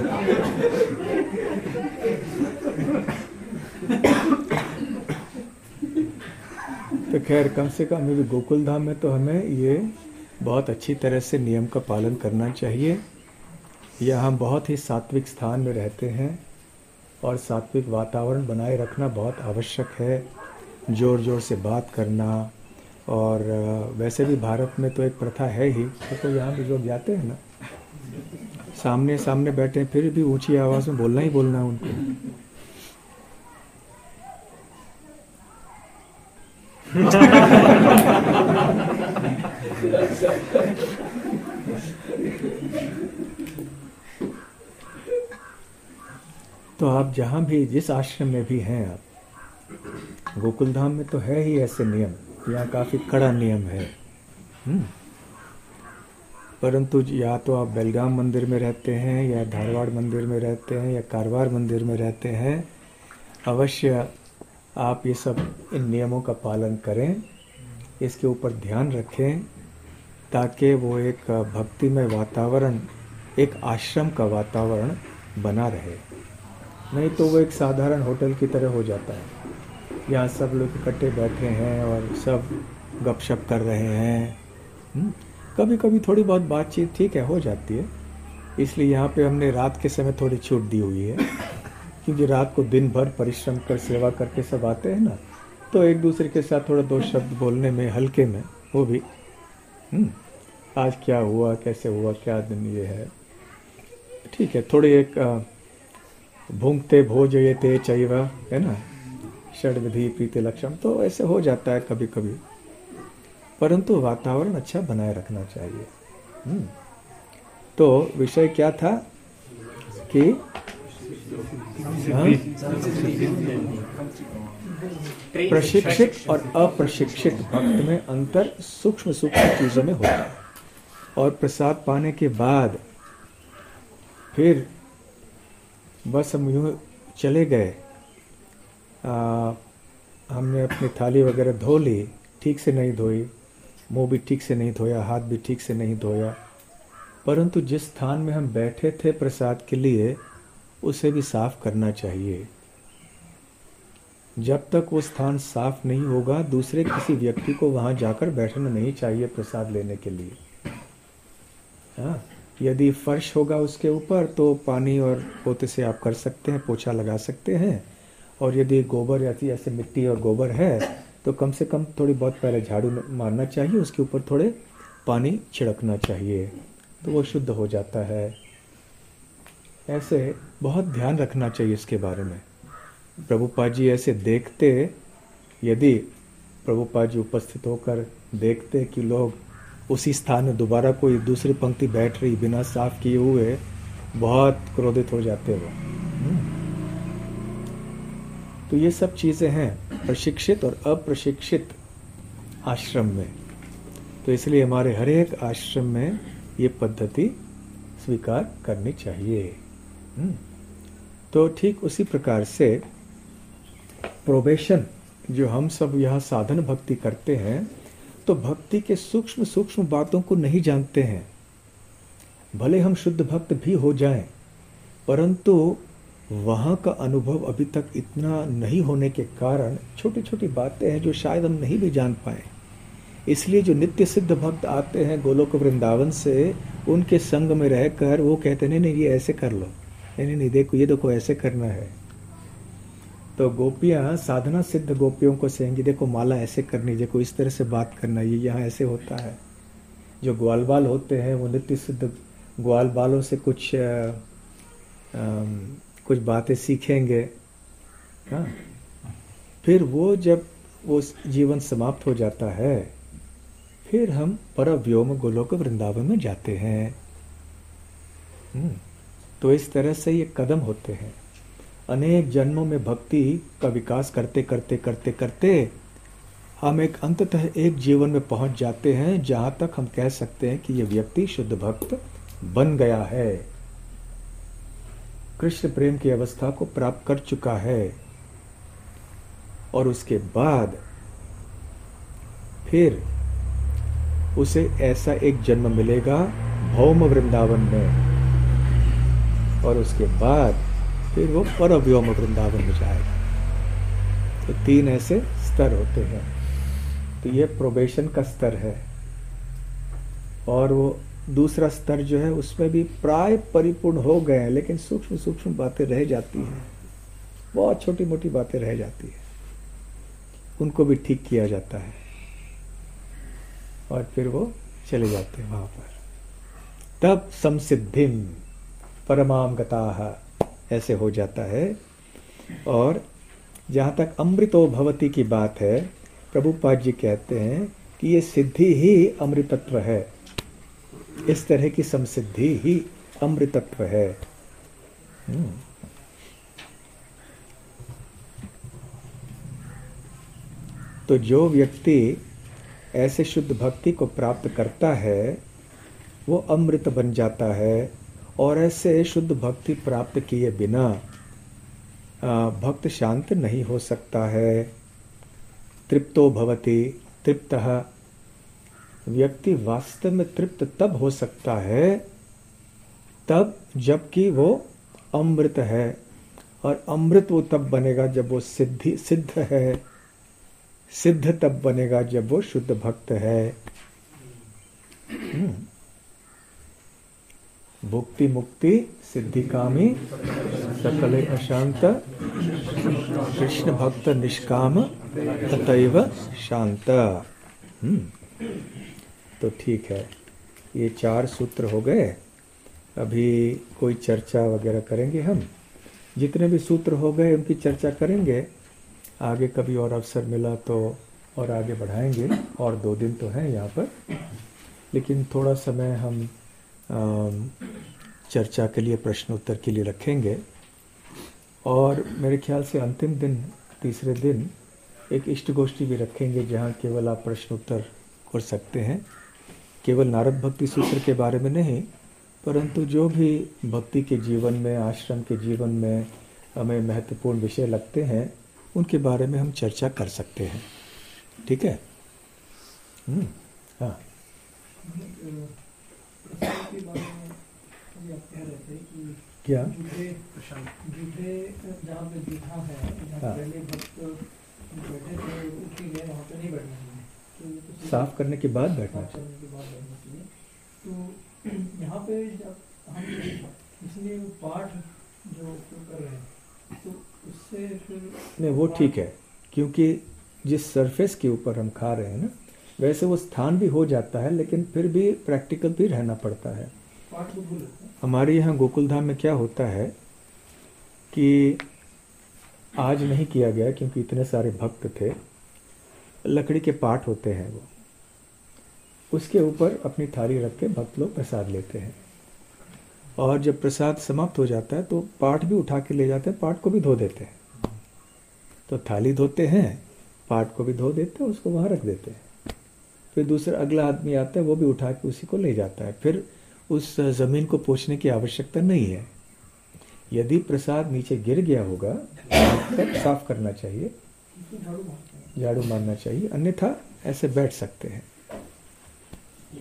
तो खैर, कम से कम अभी गोकुल धाम में तो हमें ये बहुत अच्छी तरह से नियम का पालन करना चाहिए। यह हम बहुत ही सात्विक स्थान में रहते हैं और सात्विक वातावरण बनाए रखना बहुत आवश्यक है। जोर जोर से बात करना, और वैसे भी भारत में तो एक प्रथा है ही, तो यहाँ भी लोग जाते हैं ना, सामने सामने बैठे फिर भी ऊंची आवाज़ में बोलना ही बोलना उनको। तो आप जहाँ भी, जिस आश्रम में भी हैं आप, गोकुल धाम में तो है ही ऐसे नियम, यहाँ काफ़ी कड़ा नियम है। परंतु या तो आप बेलगाम मंदिर में रहते हैं, या धारवाड़ मंदिर में रहते हैं, या कारवार मंदिर में रहते हैं, अवश्य आप ये सब इन नियमों का पालन करें, इसके ऊपर ध्यान रखें, ताकि वो एक भक्तिमय वातावरण, एक आश्रम का वातावरण बना रहे। नहीं तो वो एक साधारण होटल की तरह हो जाता है, यहाँ सब लोग इकट्ठे बैठे हैं और सब गपशप कर रहे हैं। कभी कभी थोड़ी बहुत बातचीत ठीक है हो जाती है, इसलिए यहाँ पे हमने रात के समय थोड़ी छूट दी हुई है, क्योंकि रात को दिन भर परिश्रम कर सेवा करके सब आते हैं ना, तो एक दूसरे के साथ थोड़ा 2 शब्द बोलने में, हल्के में, वो भी आज क्या हुआ, कैसे हुआ, क्या दिन ये है, ठीक है। थोड़ी एक भूंगते भोजयते चैव, है ना, षड्विधि प्रीति लक्षण, तो ऐसे हो जाता है कभी कभी, परंतु वातावरण अच्छा बनाए रखना चाहिए। तो विषय क्या था कि प्रशिक्षित और अप्रशिक्षित भक्त में अंतर सूक्ष्म सूक्ष्म चीजों में होता है। और प्रसाद पाने के बाद फिर बस हम यूं चले गए, हमने अपनी थाली वगैरह धो ली, ठीक से नहीं धोई, मुंह भी ठीक से नहीं धोया, हाथ भी ठीक से नहीं धोया, परंतु जिस स्थान में हम बैठे थे प्रसाद के लिए उसे भी साफ करना चाहिए। जब तक वो स्थान साफ नहीं होगा, दूसरे किसी व्यक्ति को वहां जाकर बैठना नहीं चाहिए प्रसाद लेने के लिए। हाँ, यदि फर्श होगा उसके ऊपर तो पानी और पोते से आप कर सकते हैं, पोछा लगा सकते हैं, और यदि गोबर या ऐसे मिट्टी और गोबर है तो कम से कम थोड़ी बहुत पहले झाड़ू मारना चाहिए, उसके ऊपर थोड़े पानी छिड़कना चाहिए, तो वो शुद्ध हो जाता है। ऐसे बहुत ध्यान रखना चाहिए इसके बारे में। प्रभुपाद जी ऐसे देखते, यदि प्रभुपाद जी उपस्थित होकर देखते कि लोग उसी स्थान में दोबारा कोई दूसरी पंक्ति बैठ रही बिना साफ किए हुए, बहुत क्रोधित हो जाते वो। तो ये सब चीजें हैं प्रशिक्षित और अप्रशिक्षित आश्रम में। तो इसलिए हमारे हर एक आश्रम में ये पद्धति स्वीकार करनी चाहिए। तो ठीक उसी प्रकार से प्रोबेशन, जो हम सब यहाँ साधन भक्ति करते हैं, तो भक्ति के सूक्ष्म सूक्ष्म बातों को नहीं जानते हैं। भले हम शुद्ध भक्त भी हो जाएं, परंतु वहां का अनुभव अभी तक इतना नहीं होने के कारण छोटी छोटी बातें हैं जो शायद हम नहीं भी जान पाए। इसलिए जो नित्य सिद्ध भक्त आते हैं गोलोक वृंदावन से, उनके संग में रहकर वो कहते नहीं नहीं ये ऐसे कर लो, नहीं नहीं देखो ये देखो ऐसे करना है। तो गोपियां साधना सिद्ध गोपियों को कहेंगी देखो माला ऐसे करनी, देखो इस तरह से बात करना, ये यहाँ ऐसे होता है। जो ग्वाल बाल होते हैं वो नित्य सिद्ध ग्वाल बालों से कुछ बातें सीखेंगे। हाँ, फिर वो जब वो जीवन समाप्त हो जाता है, फिर हम परव्योम गोलोक वृंदावन में जाते हैं। तो इस तरह से ये कदम होते हैं। अनेक जन्मों में भक्ति का विकास करते करते करते करते हम एक अंततः एक जीवन में पहुंच जाते हैं जहां तक हम कह सकते हैं कि ये व्यक्ति शुद्ध भक्त बन गया है, कृष्ण प्रेम की अवस्था को प्राप्त कर चुका है। और उसके बाद फिर उसे ऐसा एक जन्म मिलेगा भौम वृंदावन में, और उसके बाद फिर वो परव्योम वृंदावन में जाएगा। तो 3 ऐसे स्तर होते हैं। तो ये प्रोबेशन का स्तर है। और वो दूसरा स्तर जो है उसमें भी प्राय परिपूर्ण हो गए हैं, लेकिन सूक्ष्म सूक्ष्म बातें रह जाती हैं, बहुत छोटी मोटी बातें रह जाती हैं, उनको भी ठीक किया जाता है और फिर वो चले जाते हैं वहां पर। तब संसिद्धिम परमाम गताः ऐसे हो जाता है। और जहां तक अमृतो भवति की बात है, प्रभुपाद जी कहते हैं कि ये सिद्धि ही अमृतत्व है, इस तरह की संसिद्धि ही अमृतत्व है। तो जो व्यक्ति ऐसे शुद्ध भक्ति को प्राप्त करता है वो अमृत बन जाता है। और ऐसे शुद्ध भक्ति प्राप्त किए बिना भक्त शांत नहीं हो सकता है। तृप्तो भवति तृप्तः, व्यक्ति वास्तव में तृप्त तब हो सकता है तब जबकि वो अमृत है। और अमृत वो तब बनेगा जब वो सिद्ध है। सिद्ध तब बनेगा जब वो शुद्ध भक्त है। भुक्ति मुक्ति सिद्धि कामी सकले अशांत, कृष्ण भक्त निष्काम अतैव शांत। तो ठीक है, ये 4 सूत्र हो गए। अभी कोई चर्चा वगैरह करेंगे हम, जितने भी सूत्र हो गए उनकी चर्चा करेंगे आगे, कभी और अवसर मिला तो और आगे बढ़ाएंगे। और 2 दिन तो हैं यहाँ पर, लेकिन थोड़ा समय हम चर्चा के लिए, प्रश्न उत्तर के लिए रखेंगे। और मेरे ख्याल से अंतिम दिन, तीसरे दिन एक इष्ट गोष्ठी भी रखेंगे जहाँ केवल आप प्रश्न उत्तर कर सकते हैं, केवल नारद भक्ति सूत्र के बारे में नहीं, परंतु जो भी भक्ति के जीवन में, आश्रम के जीवन में हमें महत्वपूर्ण विषय लगते हैं उनके बारे में हम चर्चा कर सकते हैं। ठीक है? हाँ, क्या जूठे जहाँ पे जूठा है, जहाँ पहले भक्त बैठे थे उठ के गए, वहाँ पे नहीं बैठना चाहिए, तो साफ करने के बाद बैठना चाहिए। तो यहाँ पे जब हम इसलिए पाठ जो कर रहे हैं तो उससे फिर नहीं, वो ठीक है, क्योंकि जिस सरफेस के ऊपर हम खा रहे हैं ना, वैसे वो स्थान भी हो जाता है, लेकिन फिर भी प्रैक्टिकल भी रहना पड़ता है। पाठ को भूल जाते हैं। हमारे यहाँ गोकुल धाम में क्या होता है कि आज नहीं किया गया क्योंकि इतने सारे भक्त थे, लकड़ी के पाट होते हैं, वो उसके ऊपर अपनी थाली रख के भक्त लोग प्रसाद लेते हैं। और जब प्रसाद समाप्त हो जाता है तो पाट भी उठा के ले जाते हैं, पाट को भी धो देते हैं। तो थाली धोते हैं, पाट को भी धो देते हैं, उसको वहाँ रख देते हैं। फिर दूसरा अगला आदमी आता है, वो भी उठा के उसी को ले जाता है। फिर उस ज़मीन को पोंछने की आवश्यकता नहीं है। यदि प्रसाद नीचे गिर गया होगा तब साफ करना चाहिए, झाड़ू मारना चाहिए, अन्यथा ऐसे बैठ सकते हैं।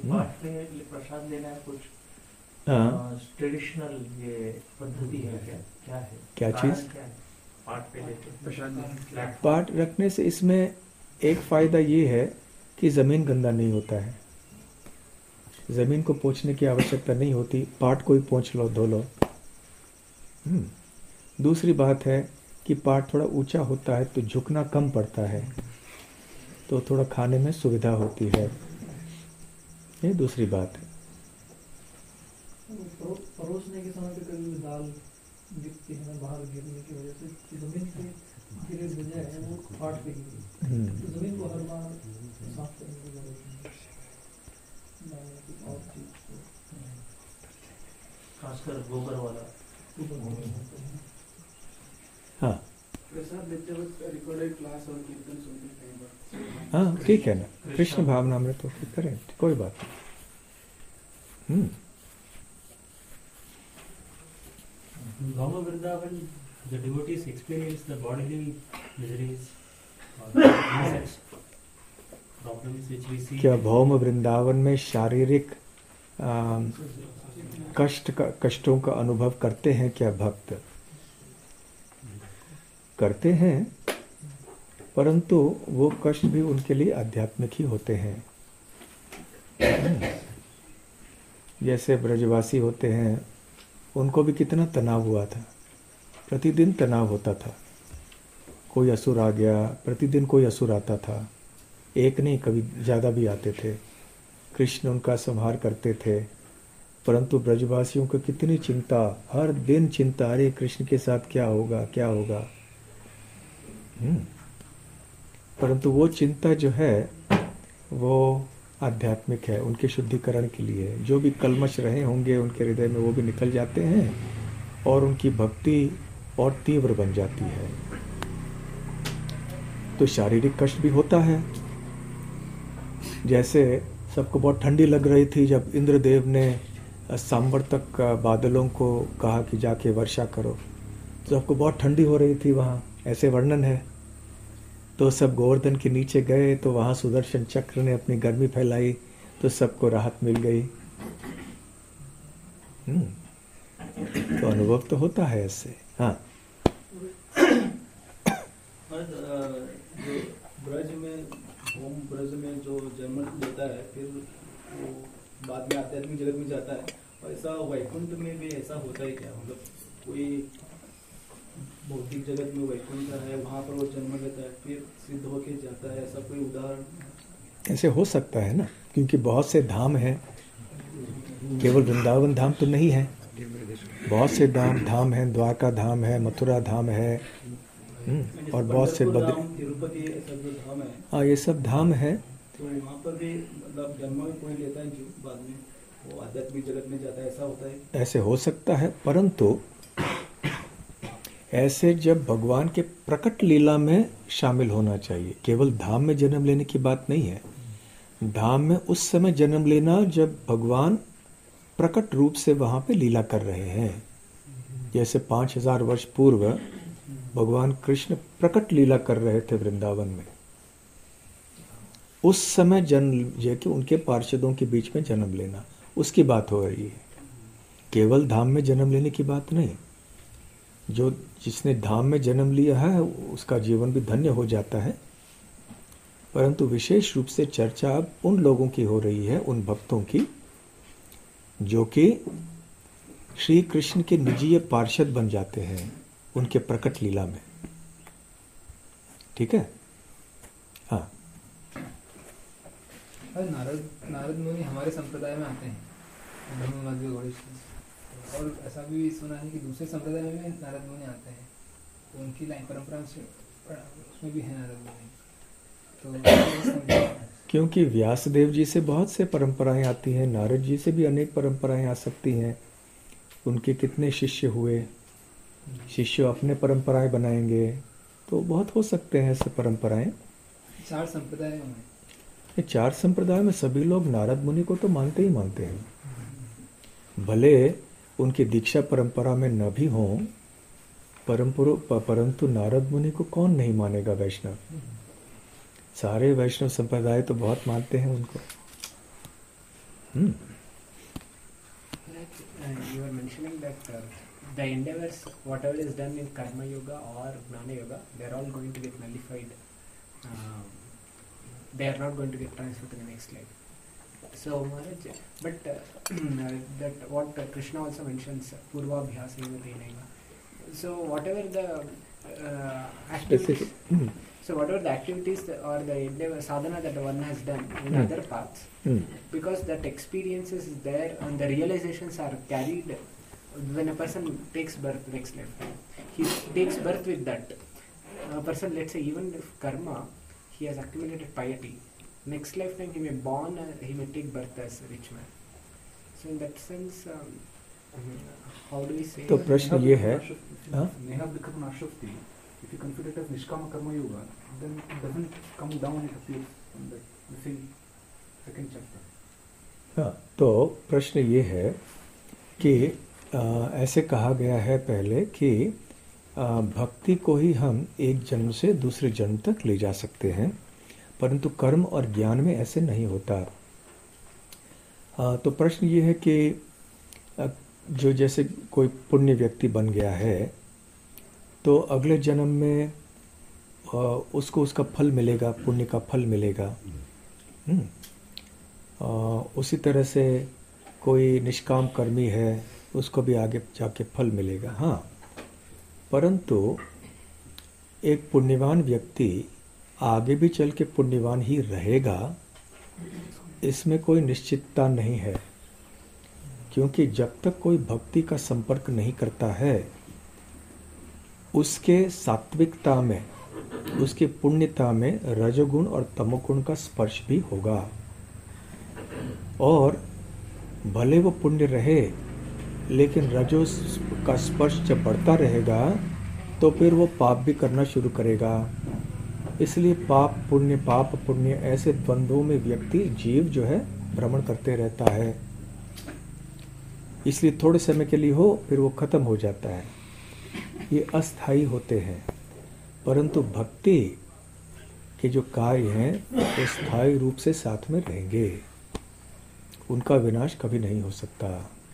पाठ पे प्रसाद लेना है कुछ ट्रेडिशनल ये पद्धति है क्या है क्या चीज? क्या है पाठ पे लेते प्रसाद पाठ रखने से इसमें एक फायदा ये है कि जमीन गंदा नहीं होता है, जमीन को पोंछने की आवश्यकता नहीं होती, पाठ को ही पोंछ लो, धो लो। दूसरी बात है कि पाठ थोड़ा ऊंचा होता है तो झुकना कम पड़ता है, तो थोड़ा खाने में सुविधा होती है, ये दूसरी बात है। परोसने के समय पे कभी दाल दिखती है ना बाहर गिरने की वजह से, जमीन पे गिरे वजह है वो फाट पे गिरी, तो जमीन को हर बार साफ करने की जरूरत नहीं, और चीज खासकर गोबर वाला। हाँ प्रसाद लेते वक्त रिकॉर्डेड क्लास और कीर्तन सुनते हैं। हाँ ठीक है ना, कृष्ण भावना में तो फिर करें, कोई बात नहीं। Gama Vrindavan, the devotees experience the bodily miseries or insects problems which we see. क्या भौम वृंदावन में शारीरिक कष्टों का अनुभव करते हैं क्या भक्त? करते हैं, परंतु वो कष्ट भी उनके लिए आध्यात्मिक ही होते हैं। जैसे ब्रजवासी होते हैं, उनको भी कितना तनाव हुआ था, प्रतिदिन तनाव होता था, कोई असुर आ गया, प्रतिदिन कोई असुर आता था, एक नहीं कभी ज़्यादा भी आते थे, कृष्ण उनका संहार करते थे। परंतु ब्रजवासियों को कितनी चिंता, हर दिन चिंता, अरे कृष्ण के साथ क्या होगा क्या होगा। परंतु वो चिंता जो है वो आध्यात्मिक है, उनके शुद्धिकरण के लिए। जो भी कलमश रहे होंगे उनके हृदय में वो भी निकल जाते हैं और उनकी भक्ति और तीव्र बन जाती है। तो शारीरिक कष्ट भी होता है। जैसे सबको बहुत ठंडी लग रही थी जब इंद्रदेव ने सांबर तक बादलों को कहा कि जाके वर्षा करो, तो सबको बहुत ठंडी हो रही थी वहाँ, ऐसे वर्णन है। तो सब गोवर्धन के नीचे गए तो वहाँ सुदर्शन चक्र ने अपनी गर्मी फैलाई तो सबको राहत मिल गई। तो अनुभव तो होता है ऐसे। हाँ जो ब्रज में जो जन्म लेता है फिर वो बाद में आध्यात्मिक जगत में जाता है, और ऐसा वैकुंठ में भी ऐसा होता है क्या? मतलब कोई भौतिक जगत में वैकुंठ है, वहाँ पर वो जन्म लेता है फिर सिद्ध होके जाता है, ऐसा कोई उदाहरण? ऐसे हो सकता है ना, क्योंकि बहुत से धाम हैं, केवल वृंदावन धाम तो नहीं है, बहुत से धाम हैं, द्वारका धाम है, मथुरा धाम है, और बहुत से तिरुपति सब जो धाम है, हाँ ये सब धाम है। तो वहाँ पर भी मतलब जन्म कोई लेता है जो बाद में वो आध्यात्मिक जगत में जाता है, ऐसा होता है? ऐसे हो सकता है, परंतु ऐसे जब भगवान के प्रकट लीला में शामिल होना चाहिए। केवल धाम में जन्म लेने की बात नहीं है। धाम में उस समय जन्म लेना जब भगवान प्रकट रूप से वहां पे लीला कर रहे हैं। जैसे 5000 वर्ष पूर्व भगवान कृष्ण प्रकट लीला कर रहे थे वृंदावन में, उस समय जन्म कि उनके पार्षदों के बीच में जन्म लेना, उसकी बात हो रही है। केवल धाम में जन्म लेने की बात नहीं। जो जिसने धाम में जन्म लिया है उसका जीवन भी धन्य हो जाता है, परंतु विशेष रूप से चर्चा अब उन लोगों की हो रही है, उन भक्तों की जो कि श्री कृष्ण के निजीय पार्षद बन जाते हैं उनके प्रकट लीला में। ठीक है। हाँ, नारद मुनि हमारे संप्रदाय में आते हैं, ब्रह्म मध्य गौरीश, और ऐसा भी सुना है कि दूसरे संप्रदाय में भी नारद मुनि आते हैं, तो उनकी लाइन परंपरा से उसमें भी है नारद मुनि। तो क्योंकि व्यासदेव जी से बहुत से परंपराएं आती हैं, नारद जी से भी अनेक परंपराएं आ सकती हैं। उनके कितने शिष्य हुए, शिष्य अपने परंपराएं बनाएंगे, तो बहुत हो सकते हैं ऐसे परंपराएं। 4 संप्रदाय में, ये 4 संप्रदाय में सभी लोग नारद मुनि को तो मानते ही मानते हैं। भले उनकी दीक्षा परंपरा में न भी हों, परंतु नारद मुनि को कौन नहीं मानेगा वैष्णव। सारे वैष्णव संप्रदाय तो बहुत मानते हैं उनको। You are mentioning that the endeavors, whatever is done in Karma Yoga or Gnana Yoga, they are all going to get nullified. They are not going to get transferred to the next life. So Maharaj, but that what Krishna also mentions, Purva Abhyasa Tenaiva. So whatever the activities, so whatever the activities or the endeavor sadhana that one has done in other paths, because that experiences is there and the realizations are carried when a person takes birth next lifetime. He takes birth with that. A person, let's say, even if karma, he has accumulated piety. Next lifetime he may take birth as a rich man. So in that sense, how do we say? तो प्रश्न ये है, Neha become Ashafti. If you consider it as Nishkama Karma Yoga, then it doesn't come down, it appears from the same second chapter. हाँ, तो प्रश्न ये है कि ऐसे कहा गया है पहले कि भक्ति को ही हम एक जन्म से दूसरे जन्म तक ले जा सकते हैं, परंतु कर्म और ज्ञान में ऐसे नहीं होता। तो प्रश्न ये है कि जो जैसे कोई पुण्य व्यक्ति बन गया है तो अगले जन्म में उसको उसका फल मिलेगा, पुण्य का फल मिलेगा। उसी तरह से कोई निष्काम कर्मी है, उसको भी आगे जाके फल मिलेगा। हाँ, परंतु एक पुण्यवान व्यक्ति आगे भी चल के पुण्यवान ही रहेगा, इसमें कोई निश्चितता नहीं है, क्योंकि जब तक कोई भक्ति का संपर्क नहीं करता है उसके सात्विकता में, उसके पुण्यता में रजोगुण और तमोगुण का स्पर्श भी होगा। और भले वो पुण्य रहे, लेकिन रजो का स्पर्श जब बढ़ता रहेगा तो फिर वो पाप भी करना शुरू करेगा। इसलिए पाप पुण्य ऐसे द्वंद्वों में व्यक्ति जीव जो है भ्रमण करते रहता है। इसलिए थोड़े समय के लिए हो, फिर वो खत्म हो जाता है। ये अस्थायी होते हैं, परंतु भक्ति के जो कार्य हैं वो स्थायी रूप से साथ में रहेंगे, उनका विनाश कभी नहीं हो सकता।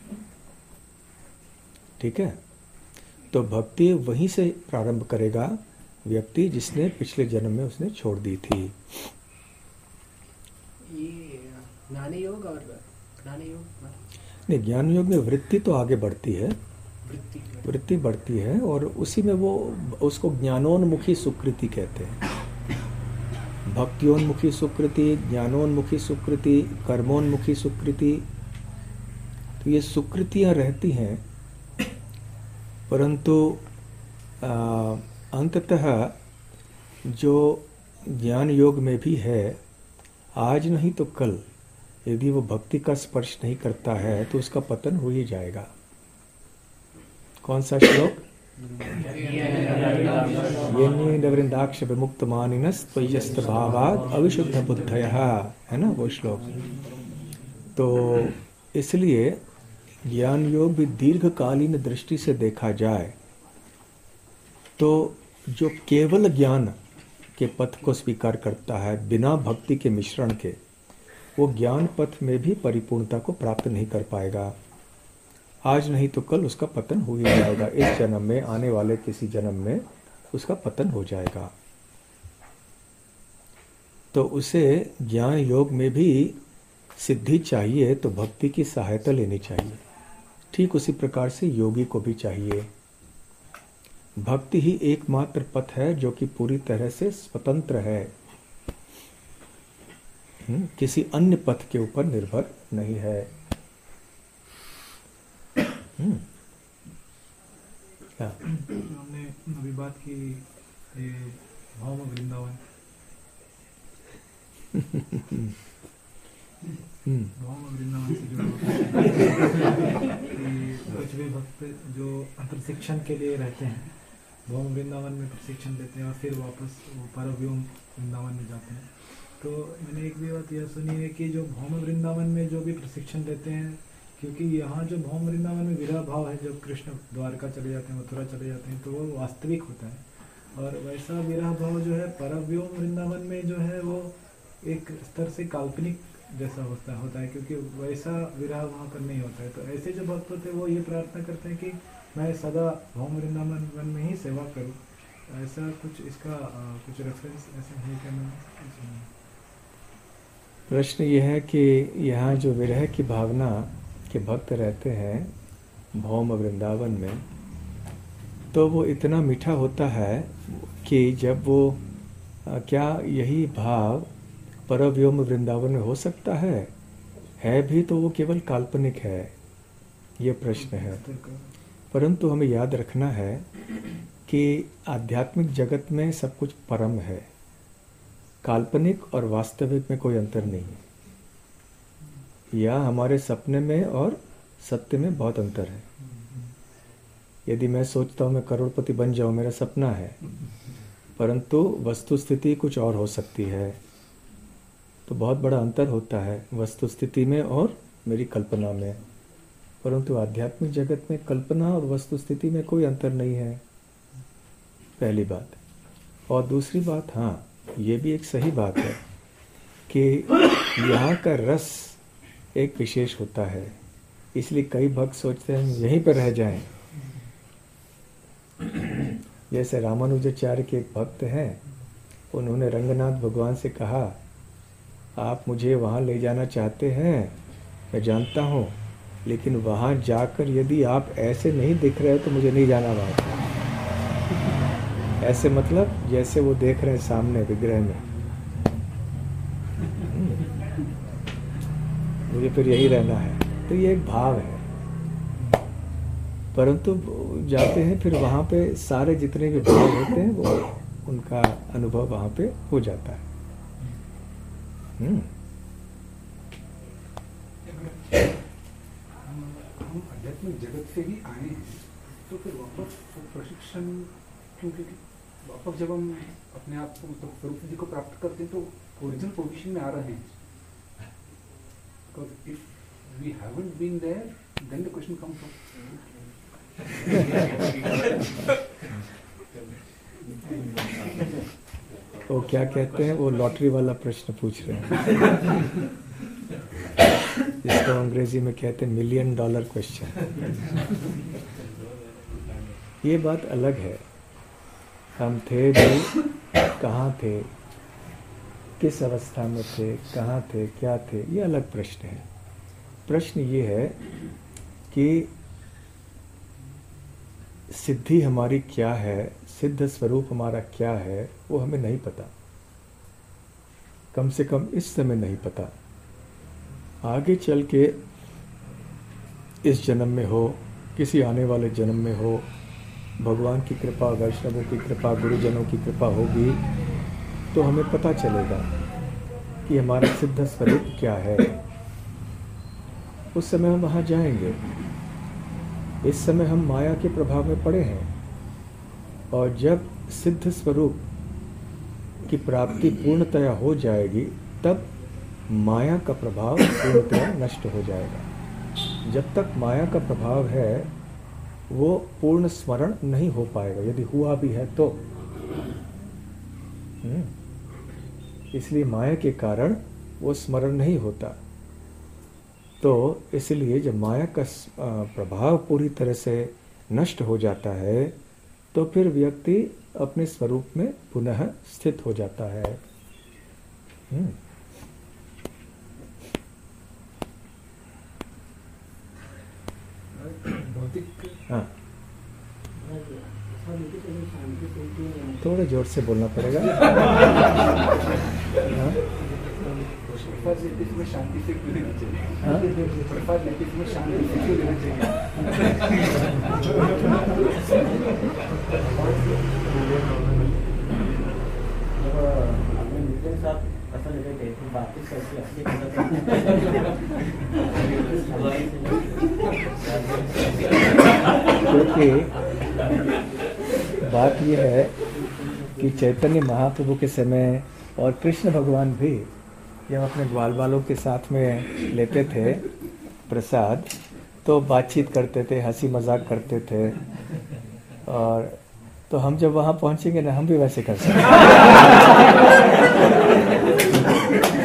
ठीक है, तो भक्ति वहीं से प्रारंभ करेगा व्यक्ति जिसने पिछले जन्म में उसने छोड़ दी थी। ये ज्ञान योग और ज्ञान योग नहीं, ज्ञान योग में वृत्ति तो आगे बढ़ती है, वृत्ति बढ़ती है, और उसी में वो उसको ज्ञानोन्मुखी सुकृति कहते हैं। भक्तियोन्मुखी सुकृति, ज्ञानोन्मुखी सुकृति, कर्मोन्मुखी सुकृति। तो ये सुकृतियां रहती हैं, परंतु अंततः जो ज्ञान योग में भी है, आज नहीं तो कल यदि वो भक्ति का स्पर्श नहीं करता है तो उसका पतन हो ही जाएगा। कौन सा श्लोक? येनवृंदाक्ष विमुक्त मानिनस त्वय्यस्त भावाद अविशुद्ध बुद्धयः, है ना वो श्लोक। तो इसलिए ज्ञान योग भी दीर्घकालीन दृष्टि से देखा जाए तो जो केवल ज्ञान के पथ को स्वीकार करता है बिना भक्ति के मिश्रण के, वो ज्ञान पथ में भी परिपूर्णता को प्राप्त नहीं कर पाएगा। आज नहीं तो कल उसका पतन हो ही जाएगा। इस जन्म में, आने वाले किसी जन्म में उसका पतन हो जाएगा। तो उसे ज्ञान योग में भी सिद्धि चाहिए तो भक्ति की सहायता लेनी चाहिए। ठीक उसी प्रकार से योगी को भी चाहिए। भक्ति ही एकमात्र पथ है जो कि पूरी तरह से स्वतंत्र है, किसी अन्य पथ के ऊपर निर्भर नहीं है। हमने अभी बात की भौम वृंदावन, भौम वृंदावन से जुड़ा कुछ भी भक्त जो प्रशिक्षण के लिए रहते हैं भौम वृंदावन में प्रशिक्षण लेते हैं और फिर वापस वो परव्योम वृंदावन में जाते हैं। तो मैंने एक भी बात यह सुनी है कि जो भौम वृंदावन में जो भी प्रशिक्षण लेते हैं, क्योंकि यहाँ जो भौम वृंदावन में विरह भाव है, जब कृष्ण द्वारका चले जाते हैं, मथुरा चले जाते हैं, तो वो वास्तविक होता है। और वैसा विरह भाव जो है परव्योम वृंदावन में जो है वो एक स्तर से काल्पनिक जैसा होता है, क्योंकि वैसा विरह वहाँ पर नहीं होता है। तो ऐसे जो भक्त होते हैं वो ये प्रार्थना करते हैं कि मैं सदा भौम वृंदावन वन में ही सेवा करूँ। ऐसा कुछ इसका कुछ रेफरेंस ऐसा है क्या? मैं प्रश्न ये है कि यहाँ जो विरह की भावना के भक्त रहते हैं भौम वृंदावन में, तो वो इतना मीठा होता है कि जब वो क्या यही भाव परव्योम वृंदावन में हो सकता है भी तो वो केवल काल्पनिक है, ये प्रश्न है। परंतु हमें याद रखना है कि आध्यात्मिक जगत में सब कुछ परम है, काल्पनिक और वास्तविक में कोई अंतर नहीं है। या हमारे सपने में और सत्य में बहुत अंतर है। यदि मैं सोचता हूँ मैं करोड़पति बन जाऊँ, मेरा सपना है, परंतु वस्तु स्थिति कुछ और हो सकती है। तो बहुत बड़ा अंतर होता है वस्तु स्थिति में और मेरी कल्पना में। परंतु आध्यात्मिक जगत में कल्पना और वस्तु स्थिति में कोई अंतर नहीं है, पहली बात। और दूसरी बात, हाँ ये भी एक सही बात है कि यहाँ का रस एक विशेष होता है, इसलिए कई भक्त सोचते हैं यहीं पर रह जाएं। जैसे रामानुजाचार्य के एक भक्त हैं, उन्होंने रंगनाथ भगवान से कहा आप मुझे वहाँ ले जाना चाहते हैं, मैं जानता हूँ, लेकिन वहाँ जाकर यदि आप ऐसे नहीं दिख रहे तो मुझे नहीं जाना वहाँ। ऐसे मतलब जैसे वो देख रहे हैं सामने विग्रह में, मुझे फिर यही रहना है। तो ये एक भाव है। परंतु जाते हैं फिर वहाँ पे सारे जितने भी भाव होते हैं वो उनका अनुभव वहाँ पे हो जाता है। हम आध्यात्मिक जगत से ही आए हैं, तो फिर वापस प्रशिक्षण क्योंकि वापस जब हम अपने आप को मतलब स्वरूप जी को प्राप्त करते हैं तो ओरिजिनल पोजीशन में आ रहे हैं। Because if we haven't been there, then the question comes from वो क्या कहते हैं, वो लॉटरी वाला प्रश्न पूछ रहे हैं जिसको अंग्रेजी में कहते हैं $1 मिलियन क्वेश्चन। ये बात अलग है। हम थे भी कहाँ थे, किस अवस्था में थे, कहाँ थे, क्या थे, ये अलग प्रश्न है। प्रश्न ये है कि सिद्धि हमारी क्या है, सिद्ध स्वरूप हमारा क्या है, वो हमें नहीं पता, कम से कम इस समय नहीं पता। आगे चल के इस जन्म में हो, किसी आने वाले जन्म में हो, भगवान की कृपा, वैष्णवों की कृपा, गुरुजनों की कृपा होगी तो हमें पता चलेगा कि हमारा सिद्ध स्वरूप क्या है। उस समय हम वहाँ जाएंगे। इस समय हम माया के प्रभाव में पड़े हैं, और जब सिद्ध स्वरूप की प्राप्ति पूर्णतया हो जाएगी तब माया का प्रभाव पूर्णतया नष्ट हो जाएगा। जब तक माया का प्रभाव है वो पूर्ण स्मरण नहीं हो पाएगा, यदि हुआ भी है तो। इसलिए माया के कारण वो स्मरण नहीं होता। तो इसलिए जब माया का प्रभाव पूरी तरह से नष्ट हो जाता है तो फिर व्यक्ति अपने स्वरूप में पुनः स्थित हो जाता है। हाँ, थोड़ा जोर से बोलना पड़ेगा। इसमें शांति से क्यों लेना चाहिए? प्रसाद लेते इसमें शांति से क्यों लेना चाहिए? ऐसा लगे थे बातें कैसे असली क्योंकि बात यह है कि चैतन्य महाप्रभु के समय और कृष्ण भगवान भी जब अपने ग्वाल बालों के साथ में लेते थे प्रसाद तो बातचीत करते थे, हंसी मजाक करते थे। और तो हम जब वहाँ पहुँचेंगे ना, हम भी वैसे कर सकते हैं।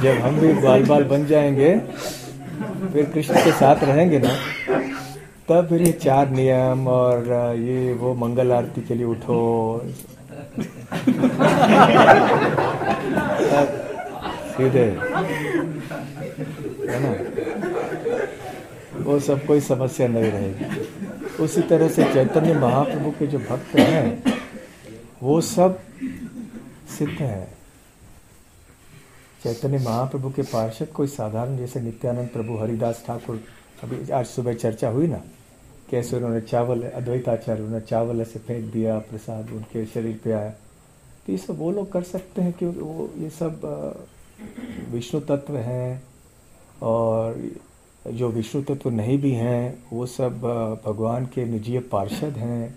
जब हम भी बाल बाल बन जाएंगे, फिर कृष्ण के साथ रहेंगे ना, तब फिर ये 4 नियम और ये वो मंगल आरती के लिए उठो, सीधे है ना, वो सब कोई समस्या नहीं रहेगी। उसी तरह से चैतन्य महाप्रभु के जो भक्त हैं वो सब सिद्ध है। चैतन्य महाप्रभु के पार्षद कोई साधारण, जैसे नित्यानंद प्रभु, हरिदास ठाकुर, अभी आज सुबह चर्चा हुई ना, कैसे उन्होंने चावल, अद्वैत आचार्य, उन्होंने चावल ऐसे फेंक दिया, प्रसाद उनके शरीर पे आया। तो ये सब वो लोग कर सकते हैं कि वो ये सब विष्णु तत्व हैं, और जो विष्णु तत्व नहीं भी हैं वो सब भगवान के निजीय पार्षद हैं।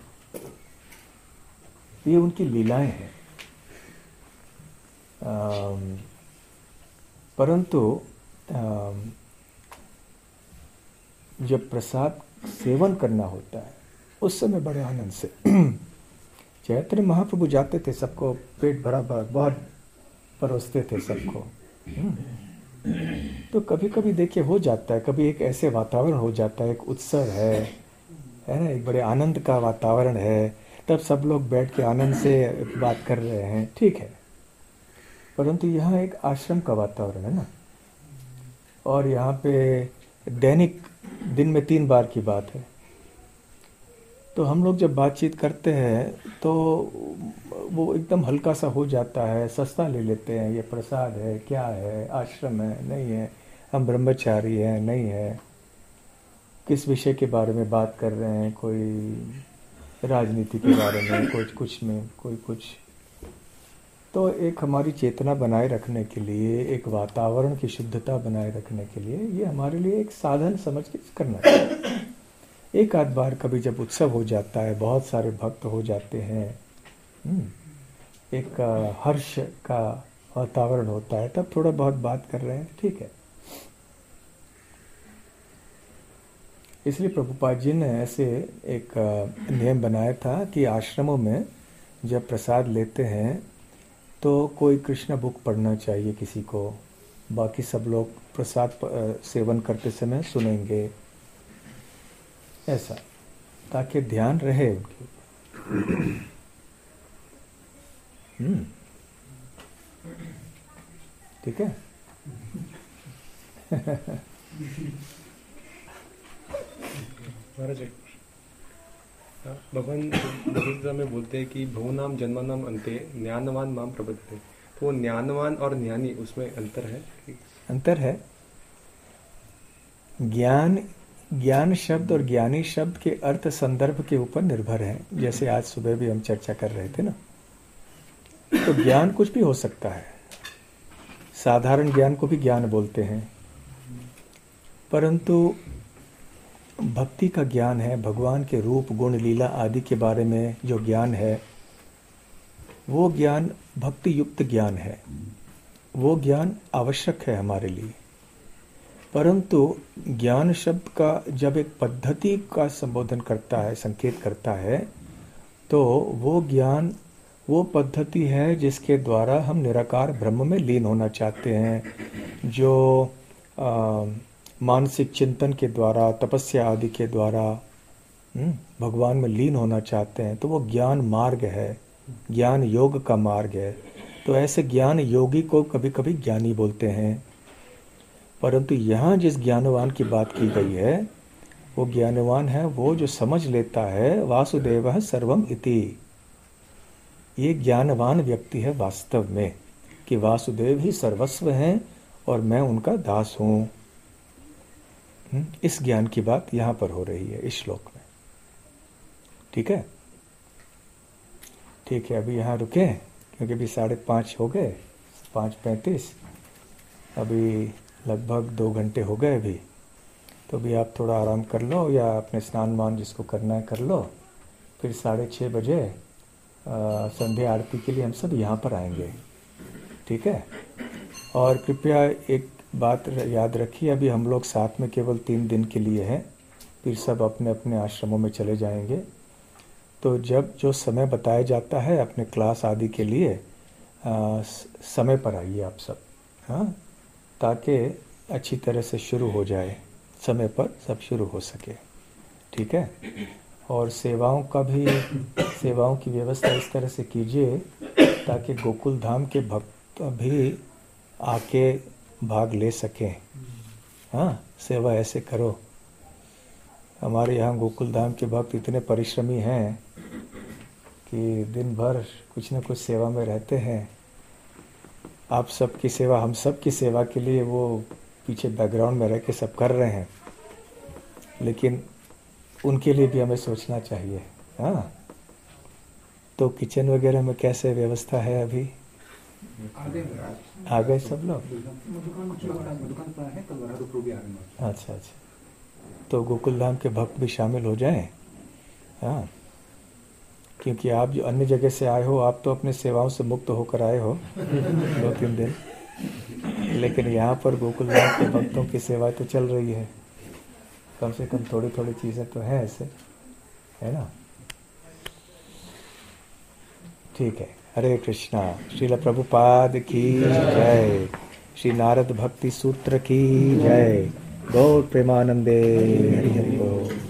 ये उनकी लीलाएं हैं। परंतु जब प्रसाद सेवन करना होता है उस समय बड़े आनंद से चैतन्य महाप्रभु जाते थे, सबको पेट भरा भर बहुत परोसते थे सबको। तो कभी कभी देखिए हो जाता है, कभी एक ऐसे वातावरण हो जाता है, एक उत्सव है ना, एक बड़े आनंद का वातावरण है, तब सब लोग बैठ के आनंद से बात कर रहे हैं, ठीक है। परंतु यहाँ एक आश्रम का वातावरण है ना, और यहाँ पे दैनिक दिन में 3 बार की बात है। तो हम लोग जब बातचीत करते हैं तो वो एकदम हल्का सा हो जाता है, सस्ता ले लेते हैं, ये प्रसाद है, क्या है, आश्रम है, नहीं है, हम ब्रह्मचारी हैं, नहीं है, किस विषय के बारे में बात कर रहे हैं, कोई राजनीति के बारे में, कुछ में, कोई कुछ। तो एक हमारी चेतना बनाए रखने के लिए, एक वातावरण की शुद्धता बनाए रखने के लिए, ये हमारे लिए एक साधन समझ के करना चाहिए। एक आध बार कभी जब उत्सव हो जाता है, बहुत सारे भक्त हो जाते हैं, एक हर्ष का वातावरण होता है, तब थोड़ा बहुत बात कर रहे हैं, ठीक है। इसलिए प्रभुपाद जी ने ऐसे एक नियम बनाया था कि आश्रमों में जब प्रसाद लेते हैं तो कोई कृष्ण बुक पढ़ना चाहिए किसी को, बाकी सब लोग प्रसाद सेवन करते समय सुनेंगे, ऐसा, ताकि ध्यान रहे उनके ऊपर। ठीक है। महाराज, भगवान भगवद में बोलते हैं कि भवनाम जन्मानाम अंते ज्ञानवान माम प्रबद्धते। तो वो ज्ञानवान और ज्ञानी, उसमें अंतर है? अंतर है। ज्ञान शब्द और ज्ञानी शब्द के अर्थ संदर्भ के ऊपर निर्भर है। जैसे आज सुबह भी हम चर्चा कर रहे थे ना, तो ज्ञान कुछ भी हो सकता है, साधारण ज्ञान को भी ज्ञान बोलते हैं, परंतु भक्ति का ज्ञान है, भगवान के रूप गुण लीला आदि के बारे में जो ज्ञान है, वो ज्ञान भक्ति युक्त ज्ञान है, वो ज्ञान आवश्यक है हमारे लिए। परंतु ज्ञान शब्द का जब एक पद्धति का संबोधन करता है, संकेत करता है, तो वो ज्ञान वो पद्धति है जिसके द्वारा हम निराकार ब्रह्म में लीन होना चाहते हैं, जो मानसिक चिंतन के द्वारा, तपस्या आदि के द्वारा भगवान में लीन होना चाहते हैं, तो वो ज्ञान मार्ग है, ज्ञान योग का मार्ग है। तो ऐसे ज्ञान योगी को कभी कभी ज्ञानी बोलते हैं। परंतु यहाँ जिस ज्ञानवान की बात की गई है, वो ज्ञानवान है वो जो समझ लेता है वासुदेवः सर्वम इति। ये ज्ञानवान व्यक्ति है वास्तव में कि वासुदेव ही सर्वस्व हैं और मैं उनका दास हूँ। इस ज्ञान की बात यहाँ पर हो रही है इस श्लोक में। ठीक है, ठीक है। अभी यहाँ रुके क्योंकि अभी 5:30 हो गए, 5:35, अभी लगभग 2 घंटे हो गए अभी। तो अभी आप थोड़ा आराम कर लो या अपने स्नान मान जिसको करना है कर लो। फिर 6:30 बजे संध्या आरती के लिए हम सब यहाँ पर आएंगे। ठीक है। और कृपया एक बात याद रखिए, अभी हम लोग साथ में केवल 3 दिन के लिए हैं, फिर सब अपने अपने आश्रमों में चले जाएंगे। तो जब जो समय बताया जाता है अपने क्लास आदि के लिए समय पर आइए आप सब। हाँ, ताकि अच्छी तरह से शुरू हो जाए, समय पर सब शुरू हो सके। ठीक है। और सेवाओं की व्यवस्था इस तरह से कीजिए ताकि गोकुल धाम के भक्त भी आके भाग ले सकें। हाँ, सेवा ऐसे करो। हमारे यहाँ गोकुल धाम के भक्त इतने परिश्रमी हैं कि दिन भर कुछ न कुछ सेवा में रहते हैं। आप सबकी सेवा, हम सब की सेवा के लिए वो पीछे बैकग्राउंड में रह के सब कर रहे हैं, लेकिन उनके लिए भी हमें सोचना चाहिए। हाँ, तो किचन वगैरह में कैसे व्यवस्था है अभी? आ गए सब लोग? अच्छा अच्छा, तो गोकुल धाम के भक्त भी शामिल हो जाएं। हाँ, क्योंकि आप जो अन्य जगह से आए हो, आप तो अपने सेवाओं से मुक्त होकर आए हो 2-3 दिन, लेकिन यहाँ पर गोकुल धाम के भक्तों की सेवा तो चल रही है। कम से कम थोड़ी थोड़ी चीज़ें तो हैं ऐसे, है ना? ठीक है। हरे कृष्णा। श्रील प्रभुपाद की जय। श्री नारद भक्ति सूत्र की जय। गौर प्रेमानंदे। हरि हरि बोल।